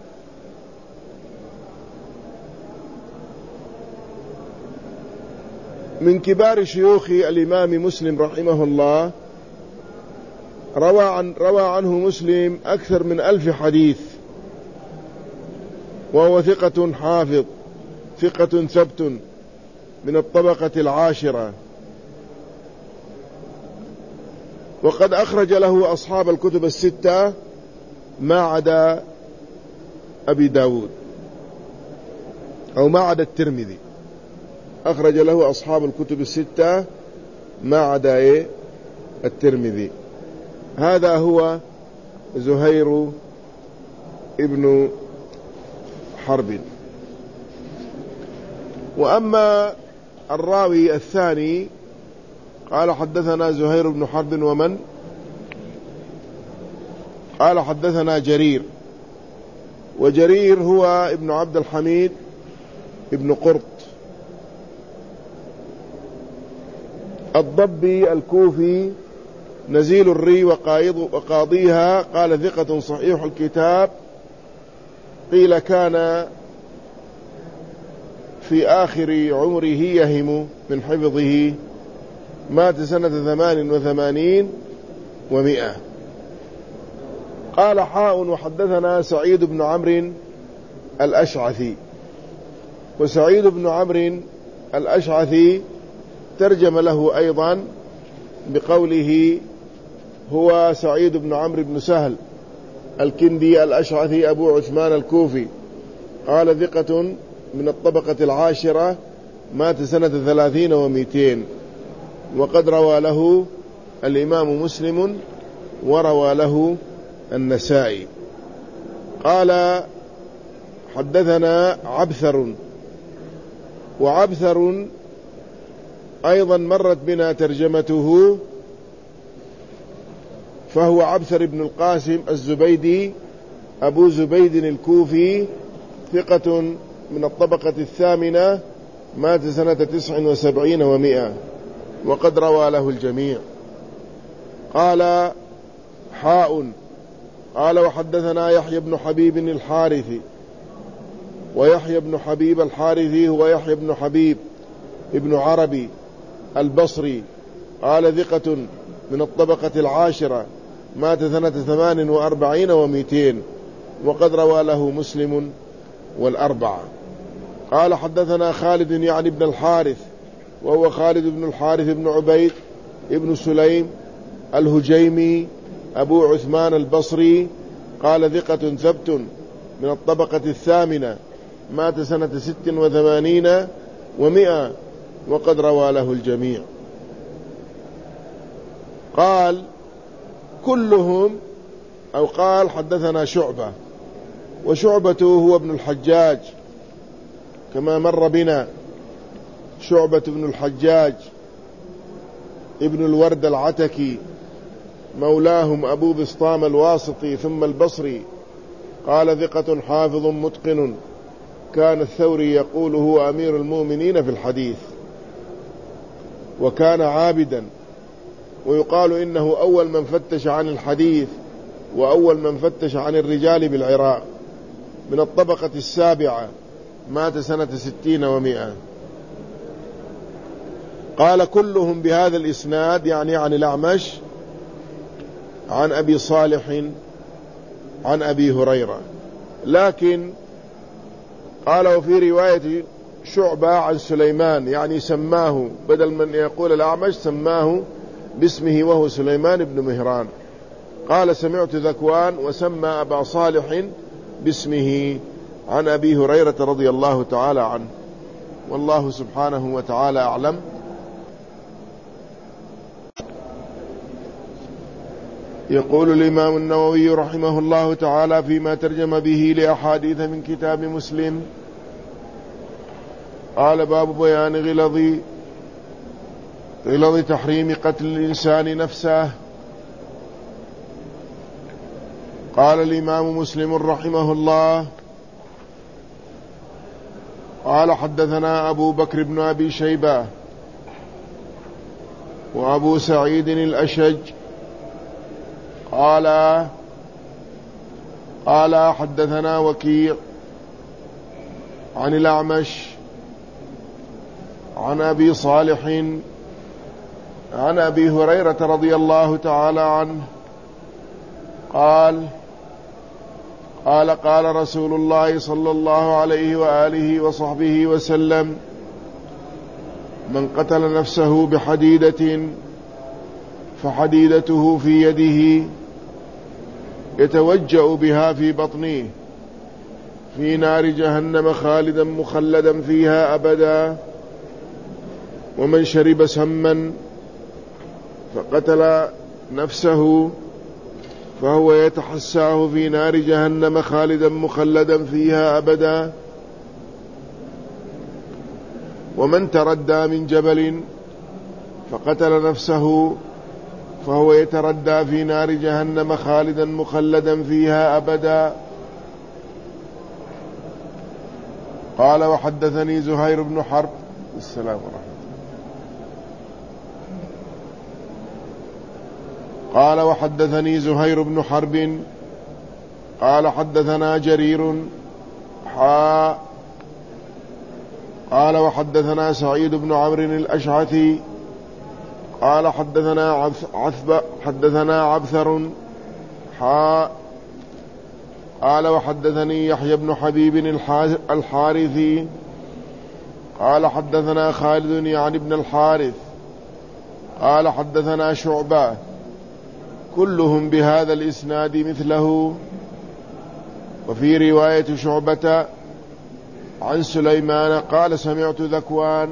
من كبار شيوخ الإمام مسلم رحمه الله. روى, عن روى عنه مسلم أكثر من ألف حديث، وهو ثقة حافظ ثقة ثبت من الطبقة العاشرة. وقد أخرج له أصحاب الكتب الستة ما عدا أبي داود، أو ما عدا الترمذي. أخرج له أصحاب الكتب الستة ما عدا إيه؟ الترمذي. هذا هو زهير ابن حرب. وأما الراوي الثاني قال حدثنا زهير بن حرب ومن قال حدثنا جرير، وجرير هو ابن عبد الحميد ابن قرط الضبي الكوفي نزيل الري وقاضيها، قال ثقة صحيح الكتاب، قيل كان في آخر عمره يهم من حفظه، مات سنة ثمان وثمانين ومئة. قال حاء وحدثنا سعيد بن عمرو الأشعثي. وسعيد بن عمرو الأشعثي ترجم له أيضا بقوله هو سعيد بن عمرو بن سهل الكندي الأشعثي أبو عثمان الكوفي، قال ثقة من الطبقة العاشرة، مات سنة ثلاثين ومئتين، وقد روى له الإمام مسلم وروى له النسائي. قال حدثنا عبثر، وعبثر أيضا مرت بنا ترجمته، فهو عبثر بن القاسم الزبيدي أبو زبيد الكوفي، ثقة من الطبقة الثامنة، مات سنة تسع وسبعين ومئة، وقد روى له الجميع. قال حاء قال وحدثنا يحيى بن حبيب الحارثي، ويحيى بن حبيب الحارثي هو يحيى بن حبيب ابن عربي البصري، قال ثقة من الطبقة العاشرة، مات سنة ثمان وأربعين ومئتين، وقد روى له مسلم والأربعة. قال حدثنا خالد يعني بن الحارث، وهو خالد بن الحارث بن عبيد ابن سليم الهجيمي أبو عثمان البصري، قال ثقة ثبت من الطبقة الثامنة، مات سنة ست وثمانين ومئة، وقد روى له الجميع. قال كلهم، أو قال حدثنا شعبة، وشعبة هو ابن الحجاج كما مر بنا، شعبة بن الحجاج ابن الورد العتكي مولاهم أبو بسطام الواسطي ثم البصري، قال ثقة حافظ متقن، كان الثوري يقول هو أمير المؤمنين في الحديث، وكان عابدا، ويقال إنه أول من فتش عن الحديث وأول من فتش عن الرجال بالعراق، من الطبقة السابعة، مات سنة ستين ومئة. قال كلهم بهذا الإسناد، يعني عن الأعمش عن أبي صالح عن أبي هريرة، لكن قال وفي رواية شعبة عن سليمان، يعني سماه بدل من يقول الأعمش سماه باسمه وهو سليمان بن مهران. قال سمعت ذكوان وسمى أبا صالح باسمه عن أبي هريرة رضي الله تعالى عنه، والله سبحانه وتعالى أعلم. يقول الإمام النووي رحمه الله تعالى فيما ترجم به لأحاديث من كتاب مسلم، قال باب بيان غلظ غلظ تحريم قتل الإنسان نفسه. قال الإمام مسلم رحمه الله قال حدثنا أبو بكر بن أبي شيبة وأبو سعيد الأشج قال قال حدثنا وكيع عن الأعمش عن أبي صالح عن أبي هريرة رضي الله تعالى عنه قال قال قال رسول الله صلى الله عليه وآله وصحبه وسلم: من قتل نفسه بحديدة فحديدته في يده يتوجأ بها في بطنه في نار جهنم خالدا مخلدا فيها أبدا. ومن شرب سما فقتل نفسه فهو يتحساه في نار جهنم خالدا مخلدا فيها أبدا. ومن تردى من جبل فقتل نفسه فهو يتردى في نار جهنم خالدا مخلدا فيها أبدا. قال وحدثني زهير بن حرب. السلام ورحمة الله. قال وحدثني زهير بن حرب قال حدثنا جرير حا قال وحدثنا سعيد بن عمرو الأشعثي قال حدثنا عثب حدثنا عبثر حا قال وحدثني يحيى بن حبيب الحارثي قال حدثنا خالد يعني بن الحارث قال حدثنا شعبة كلهم بهذا الإسناد مثله. وفي رواية شعبة عن سليمان قال سمعت ذكوان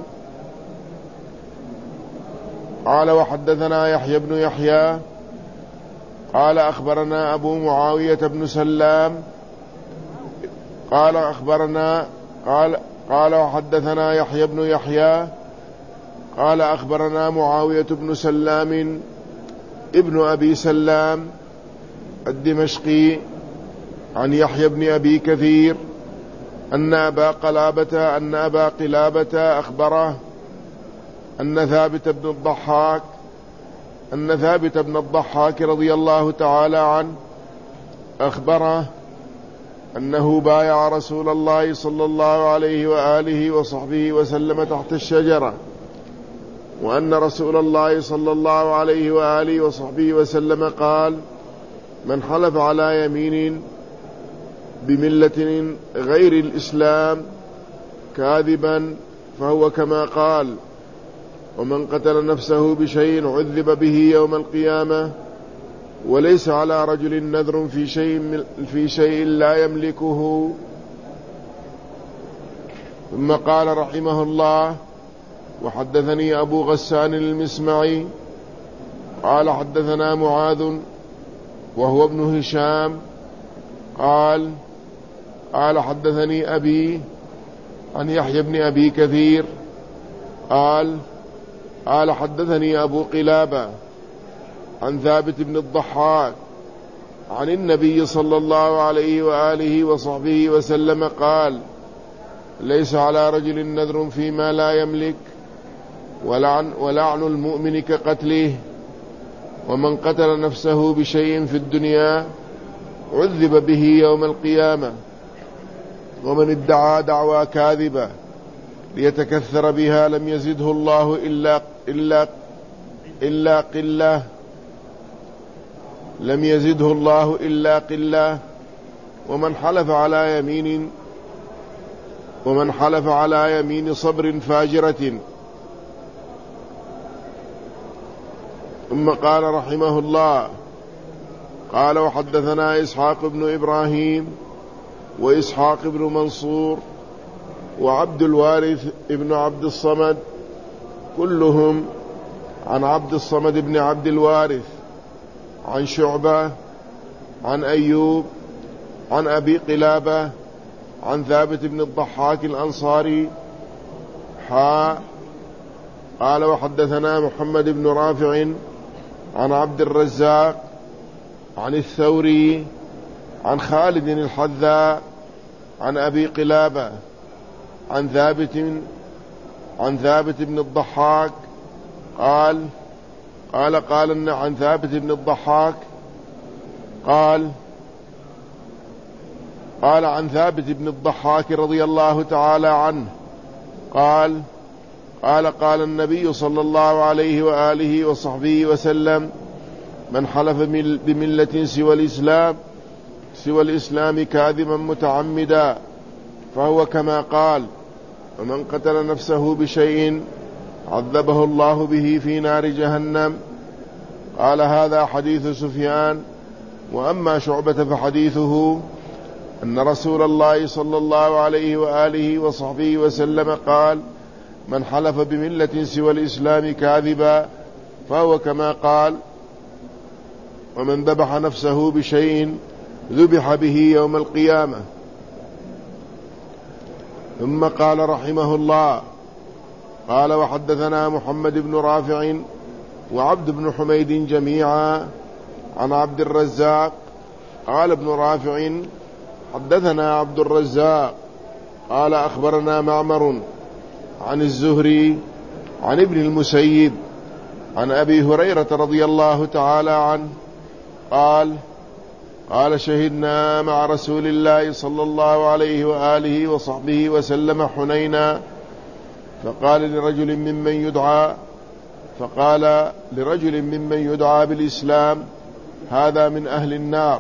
قال وحدثنا يحيى بن يحيى قال أخبرنا أبو معاوية بن سلام قال أخبرنا قال قال وحدثنا يحيى بن يحيى قال أخبرنا معاوية بن سلام ابن أبي سلام الدمشقي عن يحيى بن أبي كثير أن أبا قلابة أن أبا قلابة أخبره أن ثابت بن الضحاك أن ثابت بن الضحاك رضي الله تعالى عنه أخبره أنه بايع رسول الله صلى الله عليه وآله وصحبه وسلم تحت الشجرة، وأن رسول الله صلى الله عليه وآله وصحبه وسلم قال: من حلف على يمين بملة غير الإسلام كاذبا فهو كما قال، ومن قتل نفسه بشيء عذب به يوم القيامة، وليس على رجل نذر في شيء, في شيء لا يملكه. ثم قال رحمه الله: وحدثني أبو غسان المسمعي قال حدثنا معاذ وهو ابن هشام قال قال حدثني أبي عن يحيى بن أبي كثير قال قال حدثني أبو قلابة عن ثابت بن الضحاك عن النبي صلى الله عليه وآله وصحبه وسلم قال: ليس على رجل نذر فيما لا يملك، ولعن, ولعن المؤمن كقتله، ومن قتل نفسه بشيء في الدنيا عذب به يوم القيامة، ومن ادعى دعوى كاذبة ليتكثر بها لم يزده الله إلا, إلا, إلا قلة لم يزده الله إلا قلة ومن حلف على يمين ومن حلف على يمين صبر فاجرة. ثم قال رحمه الله: قال وحدثنا إسحاق بن إبراهيم وإسحاق بن منصور وعبد الوارث ابن عبد الصمد كلهم عن عبد الصمد بن عبد الوارث عن شعبة عن أيوب عن أبي قلابة عن ثابت بن الضحاك الأنصاري حا قال وحدثنا محمد بن رافع عن عبد الرزاق عن الثوري عن خالد الحذاء عن أبي قلابة عن ثابت عن ثابت بن الضحاك قال قال قال عن ثابت بن الضحاك قال قال عن ثابت بن الضحاك رضي الله تعالى عنه قال قال قال النبي صلى الله عليه وآله وصحبه وسلم: من حلف بملة سوى الإسلام سوى الإسلام كاذبا متعمدا فهو كما قال، ومن قتل نفسه بشيء عذبه الله به في نار جهنم. قال: هذا حديث سفيان. وأما شعبة فحديثه أن رسول الله صلى الله عليه وآله وصحبه وسلم قال: من حلف بملة سوى الإسلام كاذبا فهو كما قال، ومن ذبح نفسه بشيء ذبح به يوم القيامة. ثم قال رحمه الله: قال وحدثنا محمد بن رافع وعبد بن حميد جميعا عن عبد الرزاق قال ابن رافع: حدثنا عبد الرزاق قال أخبرنا معمر عن الزهري عن ابن المسيب عن أبي هريرة رضي الله تعالى عنه قال قال شهدنا مع رسول الله صلى الله عليه وآله وصحبه وسلم حنينا، فقال لرجل ممن يدعى فقال لرجل ممن يدعى بالإسلام: هذا من أهل النار.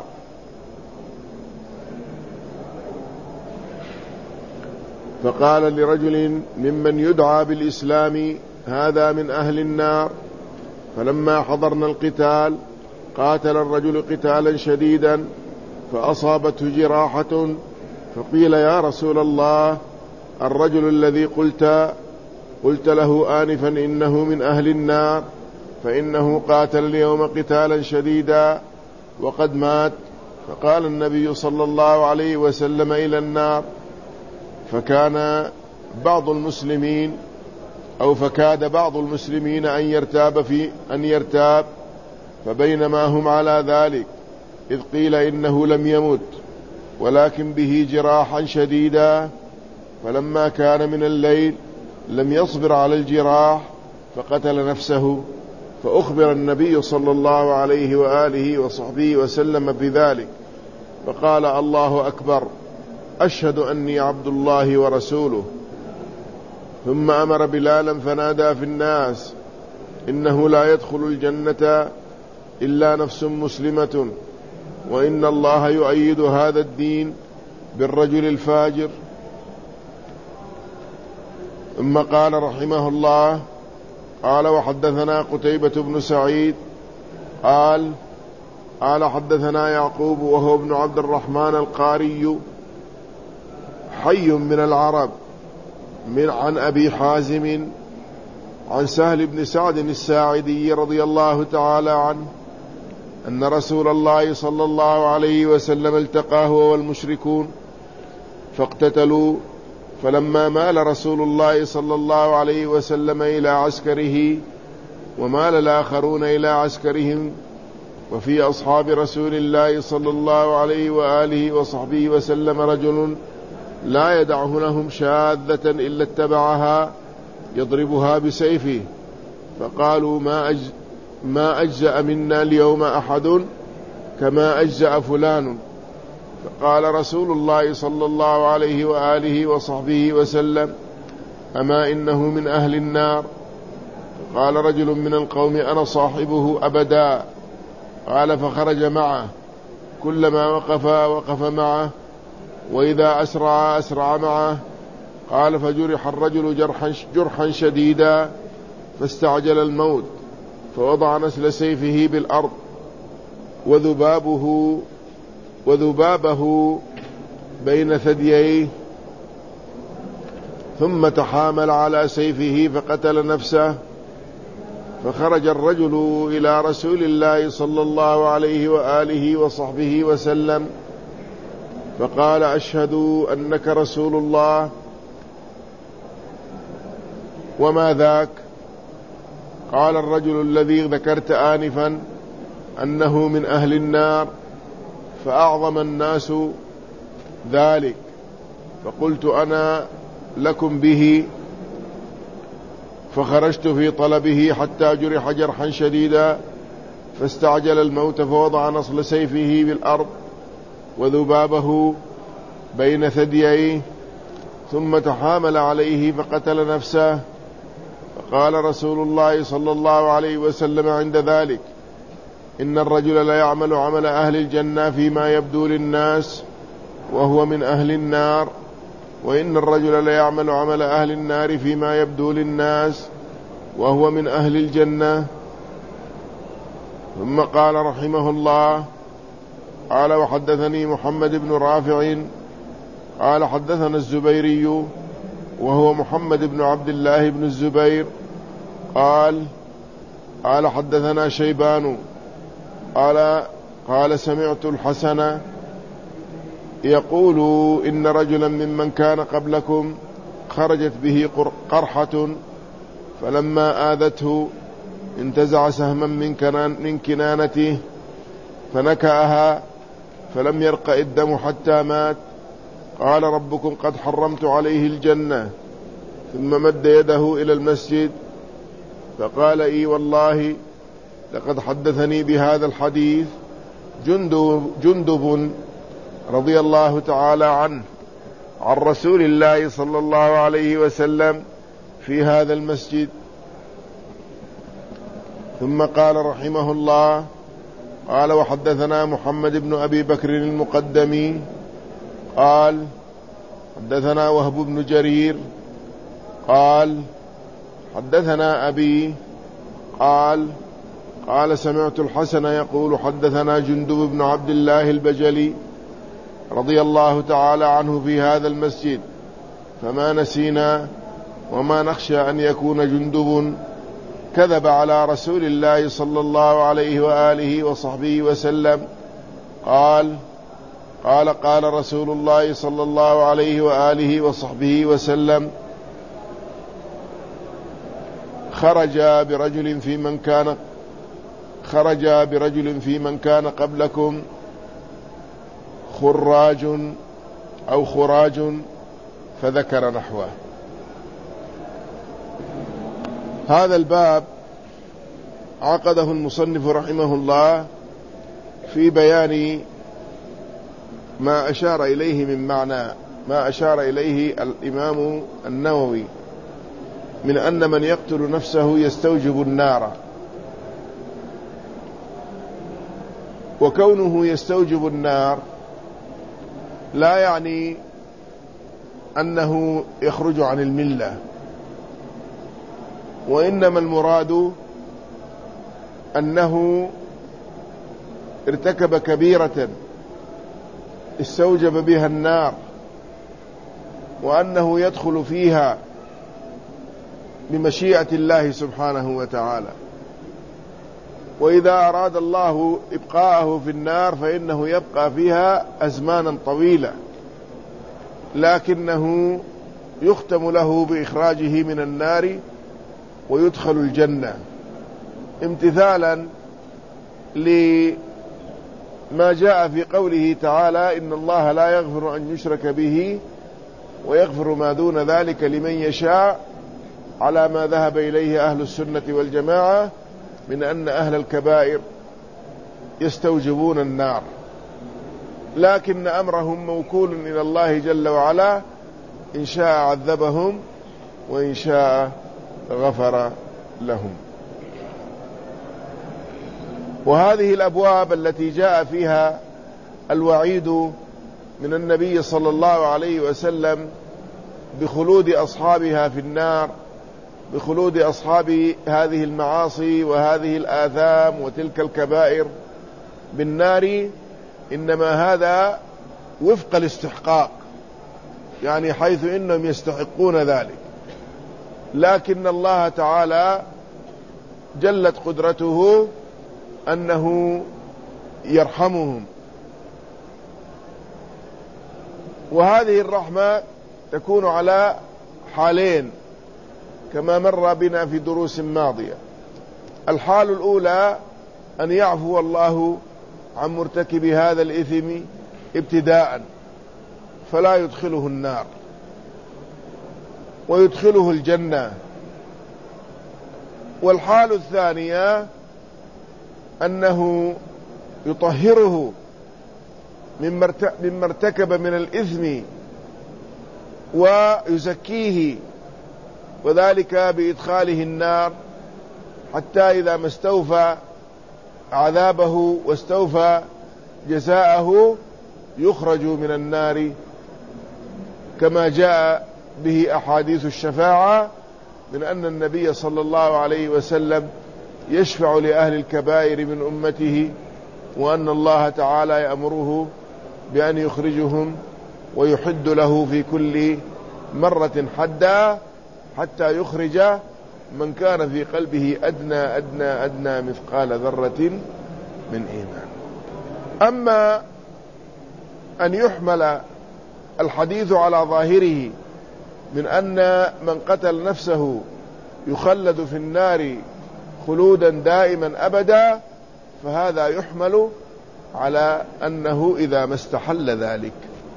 فقال لرجل ممن يدعى بالإسلام: هذا من أهل النار. فلما حضرنا القتال قاتل الرجل قتالا شديدا فأصابته جراحة، فقيل: يا رسول الله، الرجل الذي قلت قلت له آنفا إنه من أهل النار، فإنه قاتل اليوم قتالا شديدا وقد مات. فقال النبي صلى الله عليه وسلم: إلى النار. فكان بعض المسلمين أو فكاد بعض المسلمين أن يرتاب في أن يرتاب فبينما هم على ذلك إذ قيل إنه لم يمت ولكن به جراحا شديدا، فلما كان من الليل لم يصبر على الجراح فقتل نفسه، فأخبر النبي صلى الله عليه وآله وصحبه وسلم بذلك، فقال: الله أكبر، أشهد أني عبد الله ورسوله. ثم أمر بلالا فنادى في الناس: إنه لا يدخل الجنة إلا نفس مسلمة، وإن الله يؤيد هذا الدين بالرجل الفاجر. ثم قال رحمه الله: قال وحدثنا قتيبة بن سعيد قال قال حدثنا يعقوب وهو ابن عبد الرحمن القاري حي من العرب من عن أبي حازم عن سهل بن سعد الساعدي رضي الله تعالى عنه أن رسول الله صلى الله عليه وسلم التقاه هو والمشركون فاقتتلوا، فلما مال رسول الله صلى الله عليه وسلم إلى عسكره ومال الآخرون إلى عسكرهم، وفي أصحاب رسول الله صلى الله عليه وآله وصحبه وسلم رجل لا يدعه لهم شاذة إلا اتبعها يضربها بسيفه، فقالوا: ما, أج ما أجزأ منا اليوم أحد كما أجزأ فلان. فقال رسول الله صلى الله عليه وآله وصحبه وسلم: أما إنه من أهل النار. فقال رجل من القوم: أنا صاحبه أبدا. قال: فخرج معه، كلما وقف وقف معه، وإذا أسرع أسرع معه. قال: فجرح الرجل جرحا, جرحا شديدا فاستعجل الموت، فوضع نسل سيفه بالأرض وذبابه وذبابه بين ثدييه، ثم تحامل على سيفه فقتل نفسه. فخرج الرجل إلى رسول الله صلى الله عليه وآله وصحبه وسلم فقال: أشهد أنك رسول الله. وما ذاك؟ قال: الرجل الذي ذكرت آنفا أنه من أهل النار. فأعظم الناس ذلك، فقلت أنا لكم به، فخرجت في طلبه حتى جرح جرحا شديدا فاستعجل الموت، فوضع نصل سيفه بالأرض وذبابه بين ثدييه، ثم تحامل عليه فقتل نفسه. فقال رسول الله صلى الله عليه وسلم عند ذلك: إن الرجل لا يعمل عمل أهل الجنة فيما يبدو للناس وهو من أهل النار، وإن الرجل لا يعمل عمل أهل النار فيما يبدو للناس وهو من أهل الجنة. ثم قال رحمه الله: قال وحدثني محمد بن رافع قال حدثنا الزبيري وهو محمد بن عبد الله بن الزبير قال قال حدثنا شيبان قال قال سمعت الحسن يقول: إن رجلا ممن كان قبلكم خرجت به قرحة، فلما آذته انتزع سهما من, كنان من كنانته فنكأها، فلم يرق الدم حتى مات. قال: ربكم قد حرمت عليه الجنة. ثم مد يده إلى المسجد فقال: إي والله لقد حدثني بهذا الحديث جندب, جندب رضي الله تعالى عنه عن رسول الله صلى الله عليه وسلم في هذا المسجد. ثم قال رحمه الله: قال وحدثنا محمد بن أبي بكر المقدمي قال حدثنا وهب بن جرير قال حدثنا أبي قال قال سمعت الحسن يقول حدثنا جندب بن عبد الله البجلي رضي الله تعالى عنه في هذا المسجد، فما نسينا وما نخشى أن يكون جندب كذب على رسول الله صلى الله عليه وآله وصحبه وسلم. قال قال قال رسول الله صلى الله عليه وآله وصحبه وسلم: خرج برجل في من كان خرج برجل في من كان قبلكم خراج أو خراج، فذكر نحوه. هذا الباب عقده المصنف رحمه الله في بيان ما أشار إليه من معنى ما أشار إليه الإمام النووي من أن من يقتل نفسه يستوجب النار، وكونه يستوجب النار لا يعني أنه يخرج عن الملة، وإنما المراد أنه ارتكب كبيرة استوجب بها النار، وأنه يدخل فيها بمشيئة الله سبحانه وتعالى. وإذا أراد الله إبقاءه في النار فإنه يبقى فيها أزمانا طويلة، لكنه يختم له بإخراجه من النار ويدخل الجنة، امتثالا لما جاء في قوله تعالى: إن الله لا يغفر أن يشرك به ويغفر ما دون ذلك لمن يشاء، على ما ذهب إليه أهل السنة والجماعة من أن أهل الكبائر يستوجبون النار، لكن أمرهم موكول إلى الله جل وعلا، إن شاء عذبهم وإن شاء غفر لهم. وهذه الأبواب التي جاء فيها الوعيد من النبي صلى الله عليه وسلم بخلود أصحابها في النار، بخلود أصحاب هذه المعاصي وهذه الآثام وتلك الكبائر بالنار، إنما هذا وفق الاستحقاق، يعني حيث إنهم يستحقون ذلك، لكن الله تعالى جلت قدرته أنه يرحمهم. وهذه الرحمة تكون على حالين كما مر بنا في دروس ماضية. الحال الأولى أن يعفو الله عن مرتكب هذا الإثم ابتداء فلا يدخله النار ويدخله الجنة. والحال الثانية أنه يطهره مما ارتكب من الإثم ويزكيه، وذلك بإدخاله النار حتى إذا ما استوفى عذابه واستوفى جزاءه يخرج من النار، كما جاء به أحاديث الشفاعة من أن النبي صلى الله عليه وسلم يشفع لأهل الكبائر من أمته، وأن الله تعالى يأمره بأن يخرجهم ويحد له في كل مرة حدا حتى يخرج من كان في قلبه أدنى أدنى أدنى مثقال ذرة من إيمان. أما أن يحمل الحديث على ظاهره من أن من قتل نفسه يخلد في النار خلودا دائما أبدا، فهذا يحمل على أنه إذا ما استحل ذلك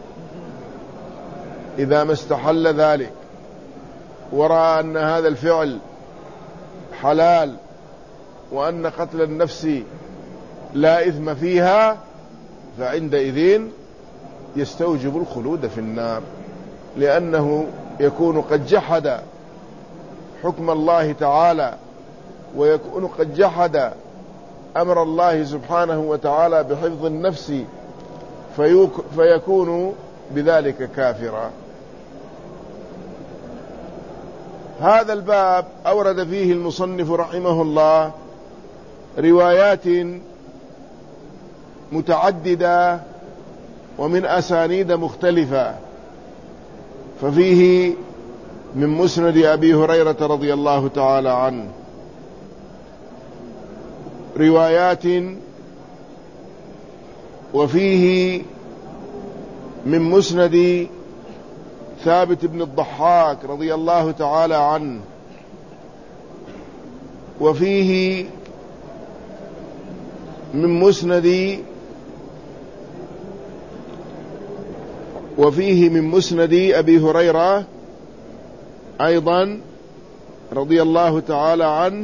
إذا ما استحل ذلك ورأى أن هذا الفعل حلال وأن قتل النفس لا إثم فيها، فعندئذ يستوجب الخلود في النار، لأنه يكون قد جحد حكم الله تعالى ويكون قد جحد أمر الله سبحانه وتعالى بحفظ النفس، فيكون بذلك كافرا. هذا الباب أورد فيه المصنف رحمه الله روايات متعددة ومن أسانيد مختلفة، ففيه من مسند أبي هريرة رضي الله تعالى عنه روايات، وفيه من مسند ثابت بن الضحاك رضي الله تعالى عنه، وفيه من مسند وفيه من مسند أبي هريرة أيضا رضي الله تعالى عنه،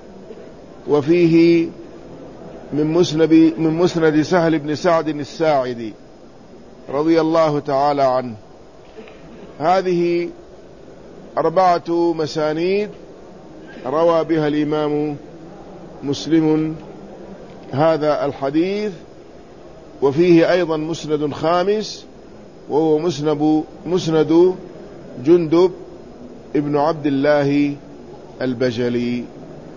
وفيه من مسند من مسند سهل بن سعد الساعدي رضي الله تعالى عنه. هذه أربعة مسانيد روى بها الإمام مسلم هذا الحديث، وفيه أيضا مسند خامس وهو مسند مسند جندب ابن عبد الله البجلي.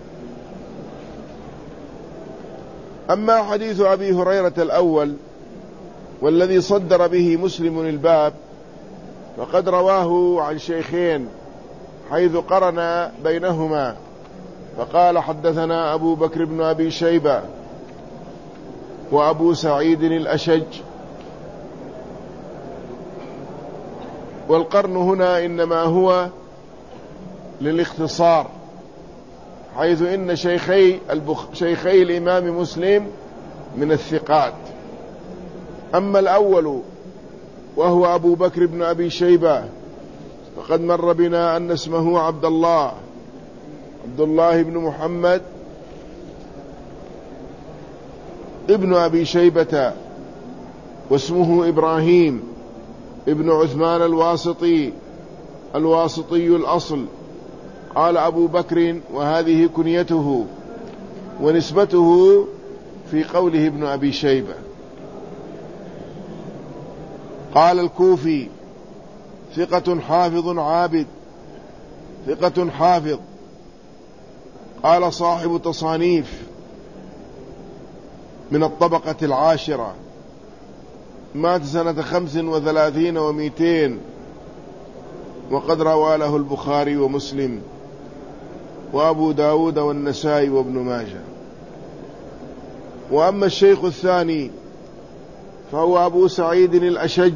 أما حديث أبي هريرة الأول والذي صدر به مسلم الباب فقد رواه عن شيخين حيث قرن بينهما، فقال حدثنا أبو بكر بن أبي شيبة وأبو سعيد الأشج. والقرن هنا إنما هو للاختصار، حيث إن شيخي, البخ... شيخي الإمام مسلم من الثقات. أما الأول وهو أبو بكر بن أبي شيبة فقد مر بنا أن اسمه عبد الله عبد الله بن محمد ابن أبي شيبة، واسمه إبراهيم ابن عثمان الواسطي الواسطي الأصل. قال أبو بكر وهذه كنيته، ونسبته في قوله ابن أبي شيبة. قال الكوفي ثقة حافظ عابد ثقة حافظ. قال صاحب تصانيف من الطبقة العاشرة، مات سنة خمس وثلاثين ومئتين، وقد روى له البخاري ومسلم وأبو داود والنسائي وابن ماجه. وأما الشيخ الثاني فهو أبو سعيد الأشج،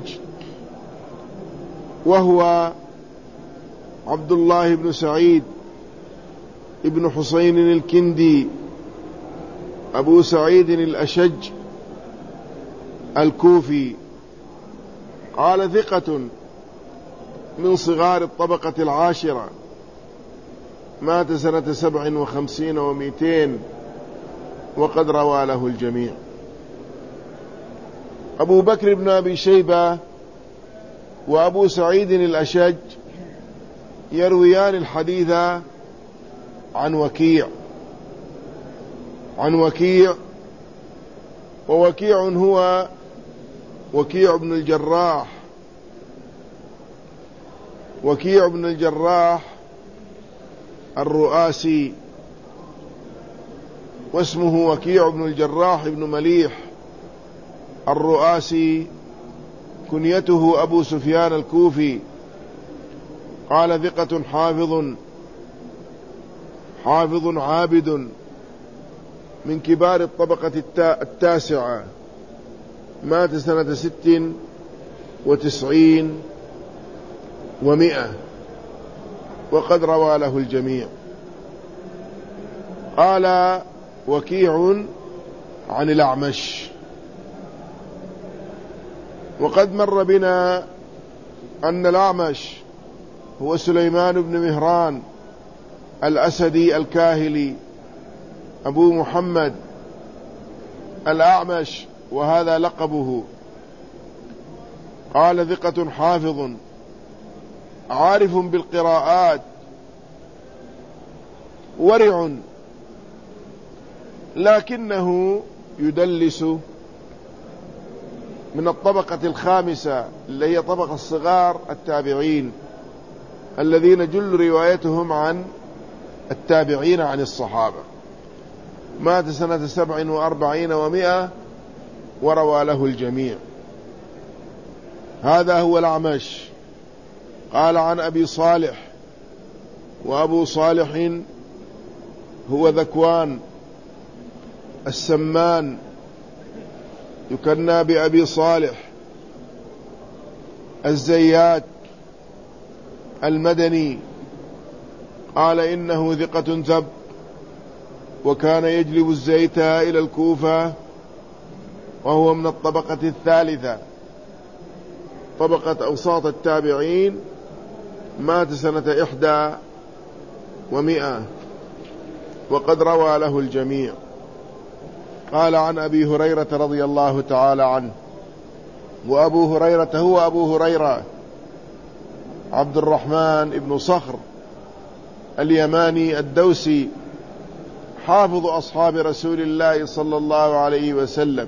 وهو عبد الله بن سعيد ابن حسين الكندي أبو سعيد الأشج الكوفي. قال ثقة من صغار الطبقة العاشرة، مات سنة سبع وخمسين ومئتين، وقد روى له الجميع. أبو بكر بن أبي شيبة وأبو سعيد الأشج يرويان الحديث عن وكيع عن وكيع ووكيع هو وكيع بن الجراح وكيع بن الجراح الرؤاسي، واسمه وكيع بن الجراح بن مليح الرؤاسي، كنيته أبو سفيان الكوفي. قال ثقة حافظ حافظ عابد من كبار الطبقة التاسعة، مات سنة ست وتسعين ومئة، وقد روى له الجميع. قال وكيع عن الأعمش. وقد مر بنا أن الأعمش هو سليمان بن مهران الأسدي الكاهلي أبو محمد الأعمش، وهذا لقبه. قال ثقة حافظ عارف بالقراءات، ورع لكنه يدلس، من الطبقة الخامسة اللي هي طبقة الصغار التابعين. الذين جل روايتهم عن التابعين عن الصحابة. مات سنة سبع وأربعين ومئة وروى له الجميع. هذا هو الأعمش. قال عن أبي صالح، وأبو صالح هو ذكوان السمان يكنى بأبي صالح الزيات المدني. قال إنه ثقة ثب، وكان يجلب الزيت إلى الكوفة، وهو من الطبقة الثالثة، طبقة أوساط التابعين. مات سنة إحدى ومئة، وقد روى له الجميع. قال عن أبي هريرة رضي الله تعالى عنه، وأبو هريرة هو أبو هريرة عبد الرحمن بن صخر اليماني الدوسي، حافظ أصحاب رسول الله صلى الله عليه وسلم.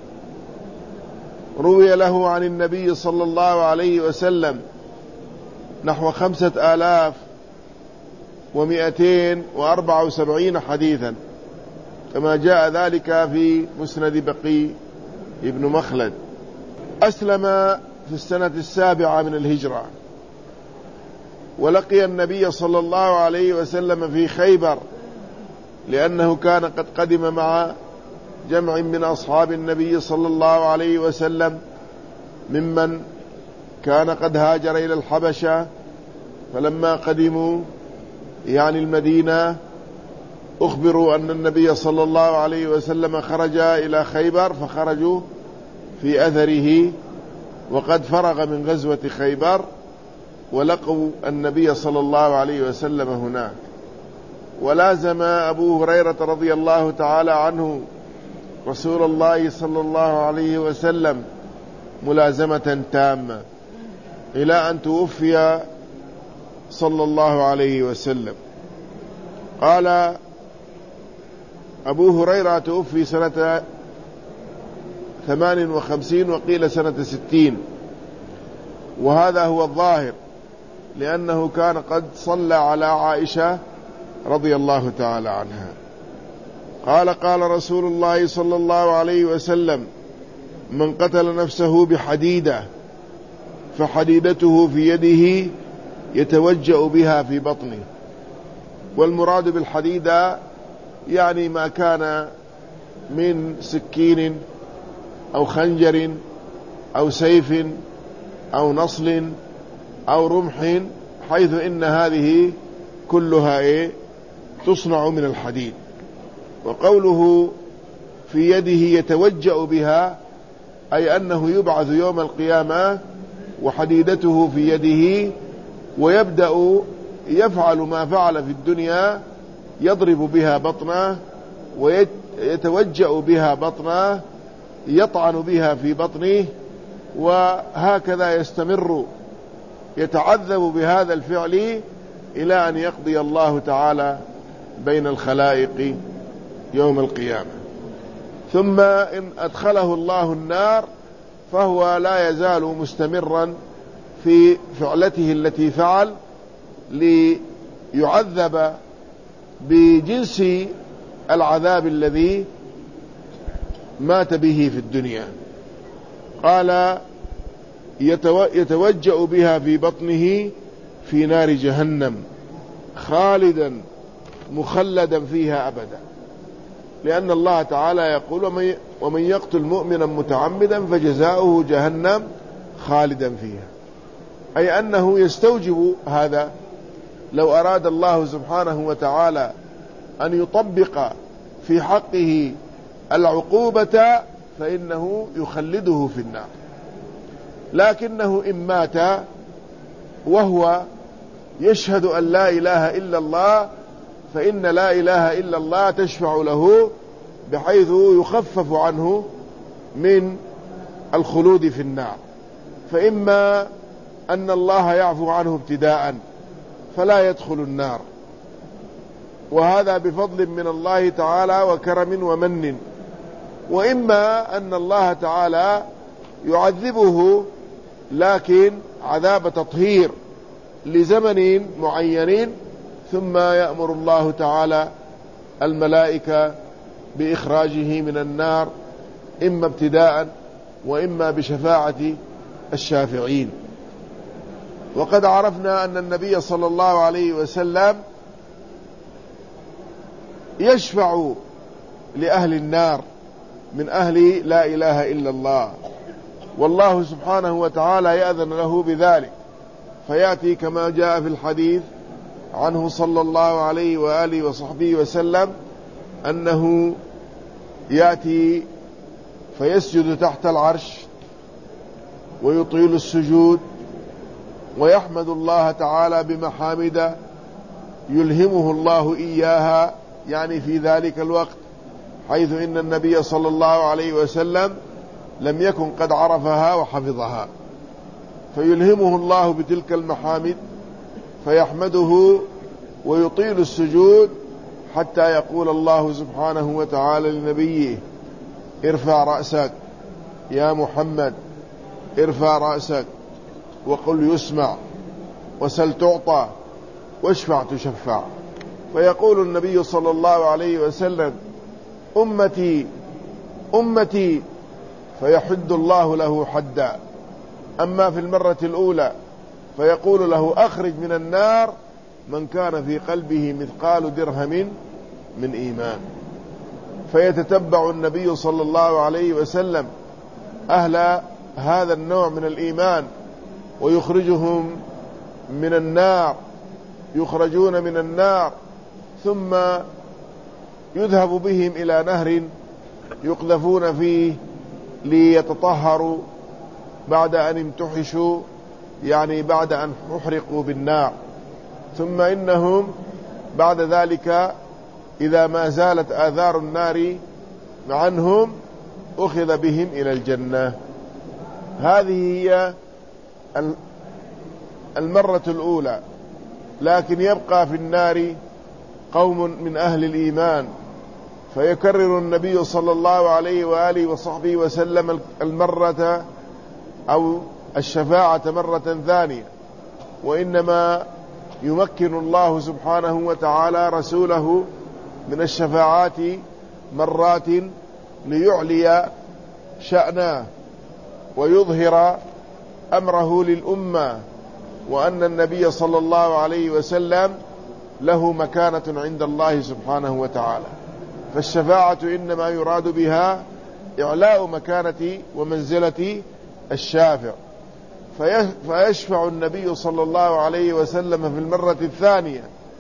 روي له عن النبي صلى الله عليه وسلم نحو خمسة آلاف ومئتين وأربعة وسبعين حديثا، كما جاء ذلك في مسند بقي ابن مخلد. أسلم في السنة السابعة من الهجرة، ولقي النبي صلى الله عليه وسلم في خيبر، لأنه كان قد قدم مع جمع من أصحاب النبي صلى الله عليه وسلم ممن كان قد هاجر إلى الحبشة. فلما قدموا يعني المدينة أخبروا أن النبي صلى الله عليه وسلم خرج إلى خيبر، فخرجوا في أثره وقد فرغ من غزوة خيبر، ولقوا النبي صلى الله عليه وسلم هناك. ولازم أبو هريرة رضي الله تعالى عنه رسول الله صلى الله عليه وسلم ملازمة تامة إلى أن توفي صلى الله عليه وسلم. قال أبو هريرة توفي سنة ثمان وخمسين، وقيل سنة ستين، وهذا هو الظاهر، لأنه كان قد صلى على عائشة رضي الله تعالى عنها. قال قال رسول الله صلى الله عليه وسلم: من قتل نفسه بحديدة فحديدته في يده يتوجأ بها في بطنه. والمراد بالحديدة يعني ما كان من سكين أو خنجر أو سيف أو نصل أو رمح، حيث إن هذه كلها إيه؟ تصنع من الحديد. وقوله في يده يتوجأ بها أي أنه يبعث يوم القيامة وحديدته في يده، ويبدأ يفعل ما فعل في الدنيا، يضرب بها بطنه ويتوجأ بها بطنه، يطعن بها في بطنه، وهكذا يستمر يتعذب بهذا الفعل إلى أن يقضي الله تعالى بين الخلائق يوم القيامة. ثم إن أدخله الله النار فهو لا يزال مستمرا في فعلته التي فعل، ليعذب بجنس العذاب الذي مات به في الدنيا. قال: يتوجأ بها في بطنه في نار جهنم خالدا مخلدا فيها أبدا، لأن الله تعالى يقول: ومن يقتل مؤمنا متعمدا فجزاؤه جهنم خالدا فيها، أي أنه يستوجب هذا. لو أراد الله سبحانه وتعالى أن يطبق في حقه العقوبة فإنه يخلده في النار، لكنه إن مات وهو يشهد أن لا إله إلا الله فإن لا إله إلا الله تشفع له بحيث يخفف عنه من الخلود في النار. فإما أن الله يعفو عنه ابتداء فلا يدخل النار، وهذا بفضل من الله تعالى وكرم ومن، وإما أن الله تعالى يعذبه لكن عذاب تطهير، لزمن معين، ثم يأمر الله تعالى الملائكة بإخراجه من النار، إما ابتداء وإما بشفاعة الشافعين. وقد عرفنا أن النبي صلى الله عليه وسلم يشفع لأهل النار من أهل لا إله إلا الله، والله سبحانه وتعالى يأذن له بذلك، فيأتي كما جاء في الحديث عنه صلى الله عليه وآله وصحبه وسلم أنه يأتي فيسجد تحت العرش ويطيل السجود ويحمد الله تعالى بمحامد يلهمه الله إياها، يعني في ذلك الوقت، حيث إن النبي صلى الله عليه وسلم لم يكن قد عرفها وحفظها، فيلهمه الله بتلك المحامد فيحمده ويطيل السجود حتى يقول الله سبحانه وتعالى لنبيه: ارفع رأسك يا محمد، ارفع رأسك وقل يسمع، وسل تعطى، واشفع تشفع. فيقول النبي صلى الله عليه وسلم: أمتي أمتي، فيحد الله له حدا. أما في المرة الأولى فيقول له: أخرج من النار من كان في قلبه مثقال درهم من إيمان. فيتتبع النبي صلى الله عليه وسلم أهل هذا النوع من الإيمان ويخرجهم من النار، يخرجون من النار، ثم يذهب بهم إلى نهر يقذفون فيه ليتطهروا بعد أن امتحشوا، يعني بعد أن احرقوا بالنار. ثم إنهم بعد ذلك إذا ما زالت آثار النار عنهم أخذ بهم إلى الجنة. هذه هي المرة الأولى. لكن يبقى في النار قوم من أهل الإيمان، فيكرر النبي صلى الله عليه وآله وصحبه وسلم المرة أو الشفاعة مرة ثانية، وإنما يمكن الله سبحانه وتعالى رسوله من الشفاعات مرات ليعلي شأنه ويظهر أمره للأمة، وأن النبي صلى الله عليه وسلم له مكانة عند الله سبحانه وتعالى. فالشفاعة إنما يراد بها إعلاء مكانة ومنزلة الشافع. فيشفع النبي صلى الله عليه وسلم في المرة الثانية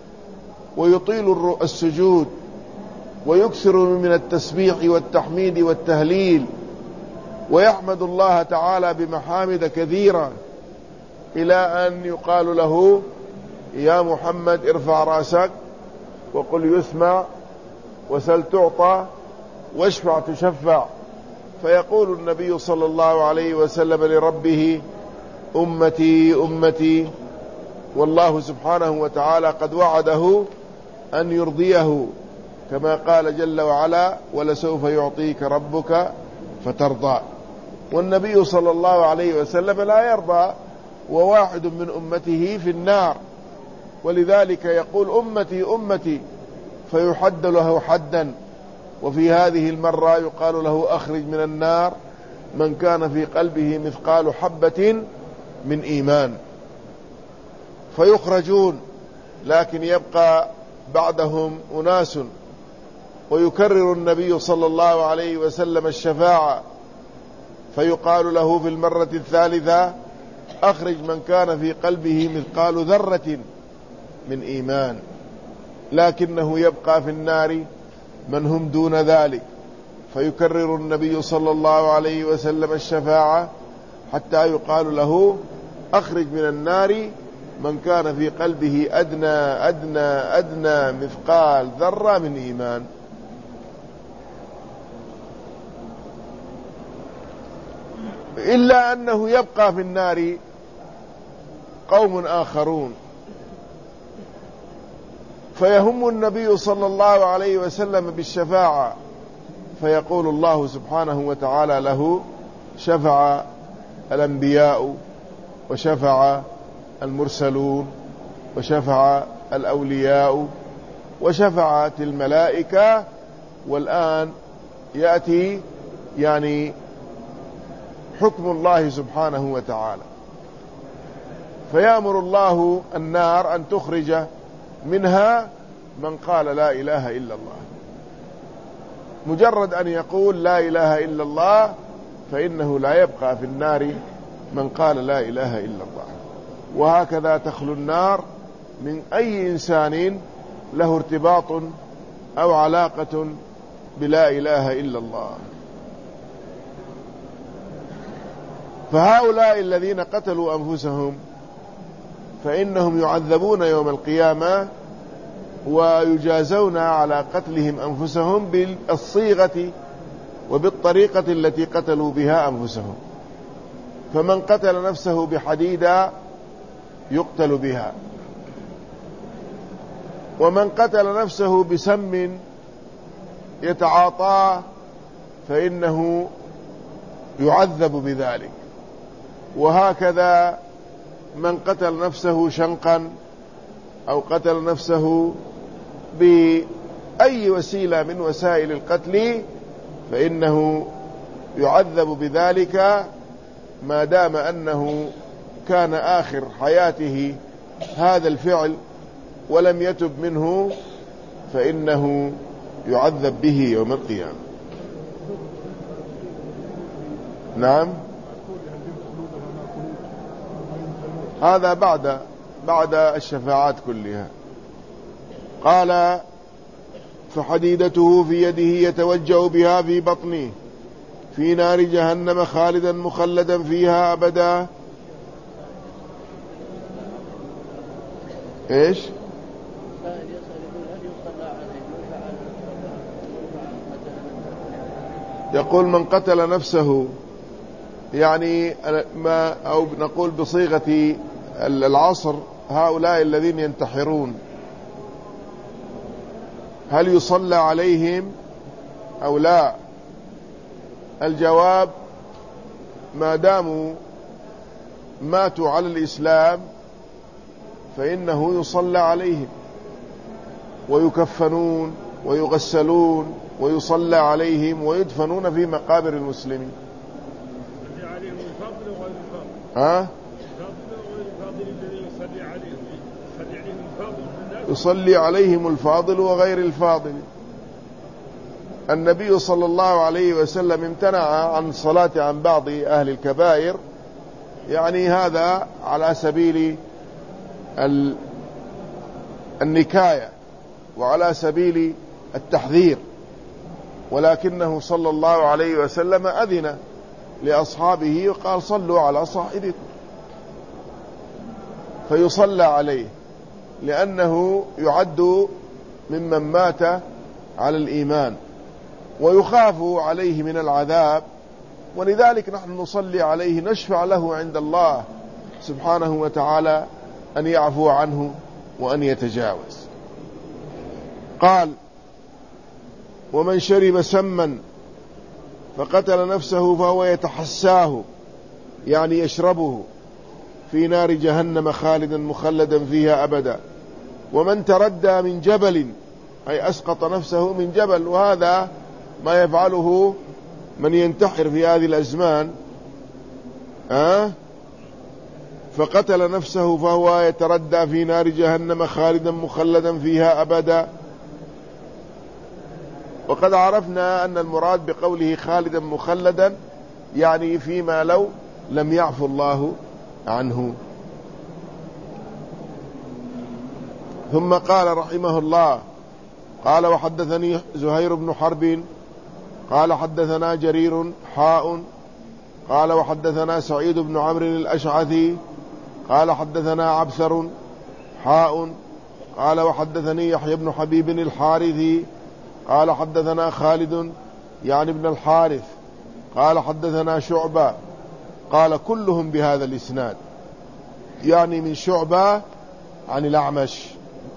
ويطيل السجود ويكثر من التسبيح والتحميد والتهليل، ويحمد الله تعالى بمحامد كثيرة، إلى أن يقال له: يا محمد ارفع رأسك وقل يسمع، وسل تعطى، واشفع تشفع. فيقول النبي صلى الله عليه وسلم لربه: أمتي أمتي. والله سبحانه وتعالى قد وعده أن يرضيه، كما قال جل وعلا: ولسوف يعطيك ربك فترضى. والنبي صلى الله عليه وسلم لا يرضى وواحد من أمته في النار، ولذلك يقول: أمتي أمتي، فيحد له حدا. وفي هذه المرة يقال له: أخرج من النار من كان في قلبه مثقال حبة من إيمان. فيخرجون، لكن يبقى بعدهم أناس، ويكرر النبي صلى الله عليه وسلم الشفاعة، فيقال له في المرة الثالثة: أخرج من كان في قلبه مثقال ذرة من إيمان. لكنه يبقى في النار من هم دون ذلك، فيكرر النبي صلى الله عليه وسلم الشفاعة حتى يقال له: أخرج من النار من كان في قلبه أدنى أدنى أدنى مثقال ذرة من إيمان. إلا أنه يبقى في النار قوم آخرون، فيهم النبي صلى الله عليه وسلم بالشفاعة، فيقول الله سبحانه وتعالى له: شفع الأنبياء وشفع المرسلون، وشفع الأولياء، وشفعت الملائكة، والآن يأتي يعني حكم الله سبحانه وتعالى، فيأمر الله النار أن تخرج منها من قال لا إله إلا الله. مجرد أن يقول لا إله إلا الله فإنه لا يبقى في النار من قال لا إله إلا الله. وهكذا تخلو النار من أي إنسان له ارتباط أو علاقة بلا إله إلا الله. فهؤلاء الذين قتلوا أنفسهم فإنهم يعذبون يوم القيامة ويجازون على قتلهم أنفسهم بالصيغة وبالطريقة التي قتلوا بها أنفسهم. فمن قتل نفسه بحديدة يقتل بها، ومن قتل نفسه بسم يتعاطاه فإنه يعذب بذلك. وهكذا من قتل نفسه شنقا أو قتل نفسه بأي وسيلة من وسائل القتل فإنه يعذب بذلك ما دام أنه كان آخر حياته هذا الفعل ولم يتب منه، فإنه يعذب به يوم القيامة. نعم، هذا بعد بعد الشفاعات كلها. قال فحديدته في يده يتوجأ بها في بطنه في نار جهنم خالدا مخلدا فيها أبدا. إيش؟ يقول من قتل نفسه، يعني ما أو نقول بصيغة العصر هؤلاء الذين ينتحرون، هل يصلى عليهم أو لا؟ الجواب ما داموا ماتوا على الإسلام فإنه يصلى عليهم ويكفنون ويغسلون ويصلى عليهم ويدفنون في مقابر المسلمين. ها؟ يصلي عليهم الفاضل وغير الفاضل. النبي صلى الله عليه وسلم امتنع عن الصلاة عن بعض أهل الكبائر، يعني هذا على سبيل النكاية وعلى سبيل التحذير، ولكنه صلى الله عليه وسلم أذن لأصحابه وقال صلوا على صاحبكم، فيصلى عليه لأنه يعد ممن مات على الإيمان ويخاف عليه من العذاب، ولذلك نحن نصلي عليه نشفع له عند الله سبحانه وتعالى أن يعفو عنه وأن يتجاوز. قال ومن شرب سما فقتل نفسه فهو يتحساه، يعني يشربه، في نار جهنم خالدا مخلدا فيها أبدا. ومن تردى من جبل، أي أسقط نفسه من جبل، وهذا ما يفعله من ينتحر في هذه الأزمان، أه؟ فقتل نفسه فهو يتردى في نار جهنم خالدا مخلدا فيها أبدا. وقد عرفنا أن المراد بقوله خالدا مخلدا يعني فيما لو لم يعفو الله عنه. ثم قال رحمه الله قال وحدثني زهير بن حرب قال حدثنا جرير حاء قال وحدثنا سعيد بن عمرو الأشعثي قال حدثنا عبثر حاء قال وحدثني يحيى بن حبيب الحارثي قال حدثنا خالد يعني ابن الحارث قال حدثنا شعبة قال كلهم بهذا الإسناد، يعني من شعبة عن الأعمش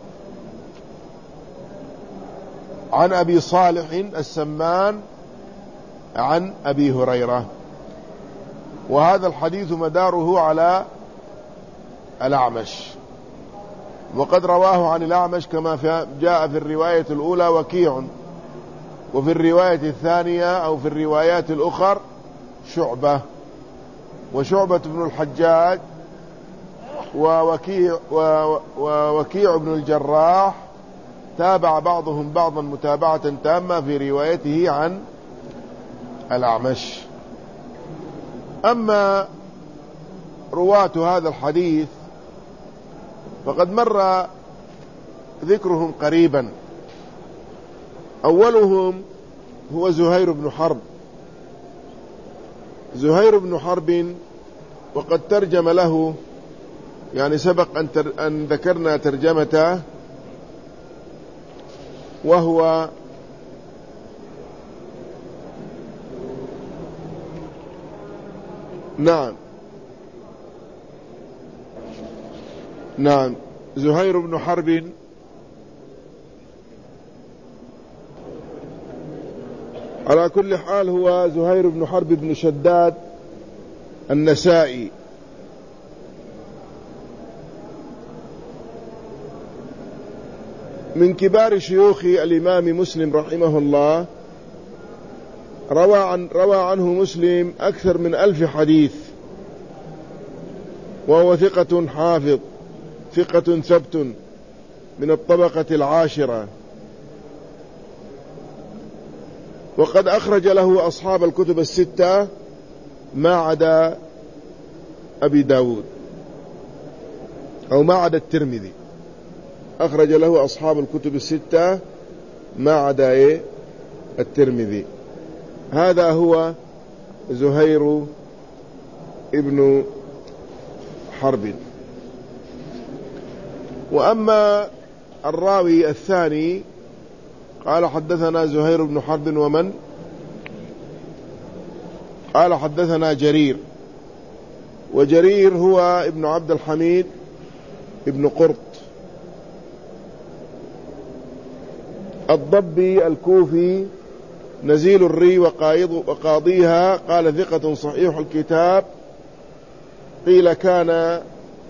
عن أبي صالح السمان عن أبي هريرة. وهذا الحديث مداره على الأعمش. وقد رواه عن الأعمش كما جاء في الرواية الأولى وكيع، وفي الرواية الثانية أو في الروايات الأخر شعبة. وشعبة بن الحجاج ووكيع, ووكيع بن الجراح تابع بعضهم بعضا متابعة تامة في روايته عن الأعمش. أما رواة هذا الحديث فقد مر ذكرهم قريبا. أولهم هو زهير بن حرب. زهير بن حرب وقد ترجم له، يعني سبق أن, تر أن ذكرنا ترجمته، وهو نعم نعم زهير بن حرب على كل حال هو زهير بن حرب بن شداد النسائي، من كبار شيوخ الإمام مسلم رحمه الله. روى, عن روى عنه مسلم أكثر من ألف حديث، وهو ثقة حافظ ثقة ثبت من الطبقة العاشرة. وقد أخرج له أصحاب الكتب الستة ما عدا أبي داود، أو ما عدا الترمذي. أخرج له أصحاب الكتب الستة ما عدا إيه؟ الترمذي. هذا هو زهير ابن حرب. وأما الراوي الثاني قال حدثنا زهير بن حرب ومن قال حدثنا جرير. وجرير هو ابن عبد الحميد ابن قرط الضبي الكوفي نزيل الري وقاضيها. قال ثقة صحيح الكتاب. قيل كان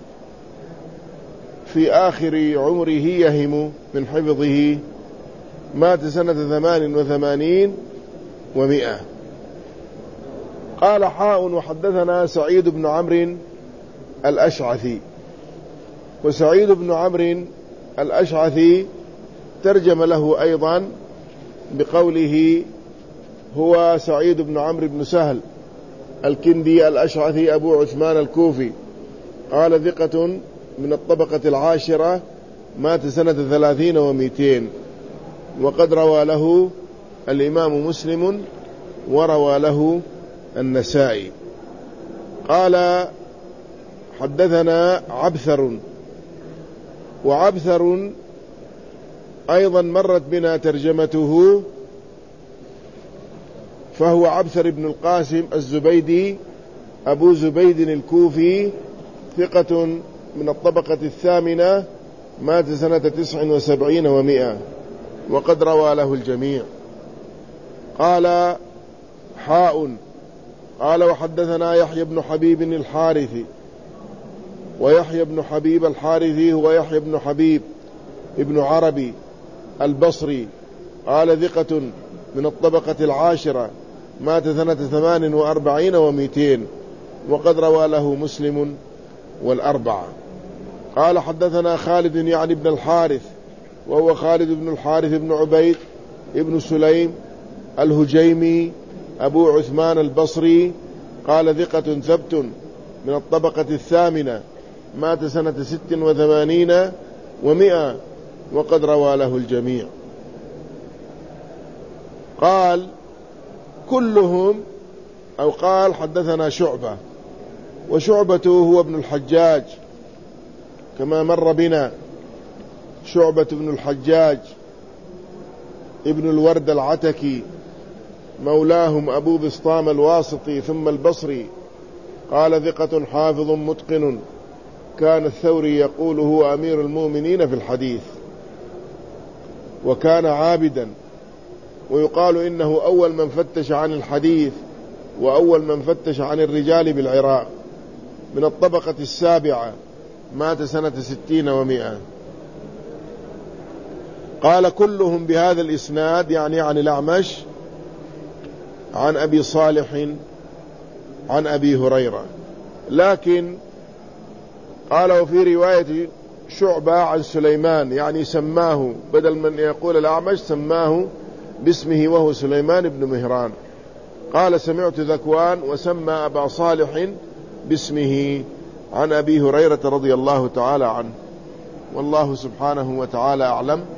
في آخر عمره يهم من حفظه. مات سنة ثمان وثمانين ومئة. قال حاء وحدثنا سعيد بن عمرو الأشعثي. وسعيد بن عمرو الأشعثي ترجم له أيضا بقوله هو سعيد بن عمرو بن سهل الكندي الأشعثي أبو عثمان الكوفي. قال ثقة من الطبقة العاشرة، مات سنة ثلاثين ومئتين. وقد روى له الإمام مسلم وروى له النسائي. قال حدثنا عبثر. وعبثر أيضا مرت بنا ترجمته، فهو عبثر بن القاسم الزبيدي أبو زبيد الكوفي ثقة من الطبقة الثامنة، مات سنة تسع وسبعين ومئة. وقد روى له الجميع. قال حاء قال وحدثنا يحيى بن حبيب الحارثي. ويحيى بن حبيب الحارثي هو يحيى بن حبيب ابن عربي البصري. قال ثقة من الطبقة العاشرة، مات سنة ثمان وأربعين ومئتين. وقد روى له مسلم والأربعة. قال حدثنا خالد يعني بن الحارث، وهو خالد بن الحارث بن عبيد ابن سليم الهجيمي أبو عثمان البصري. قال ثقة ثبت من الطبقة الثامنة، مات سنة ست وثمانين ومئة. وقد روى له الجميع. قال كلهم أو قال حدثنا شعبة. وشعبة هو ابن الحجاج كما مر بنا، شعبة بن الحجاج ابن الورد العتكي مولاهم أبو بسطام الواسطي ثم البصري. قال ثقة حافظ متقن، كان الثوري يقول هو أمير المؤمنين في الحديث، وكان عابدا. ويقال إنه أول من فتش عن الحديث وأول من فتش عن الرجال بالعراق، من الطبقة السابعة، مات سنة ستين ومئة. قال كلهم بهذا الإسناد، يعني عن الأعمش عن أبي صالح عن أبي هريرة. لكن قال وفي رواية شعبة عن سليمان، يعني سماه بدل من يقول الأعمش سماه باسمه وهو سليمان بن مهران. قال سمعت ذكوان وسمى أبا صالح باسمه عن أبي هريرة رضي الله تعالى عنه. والله سبحانه وتعالى أعلم.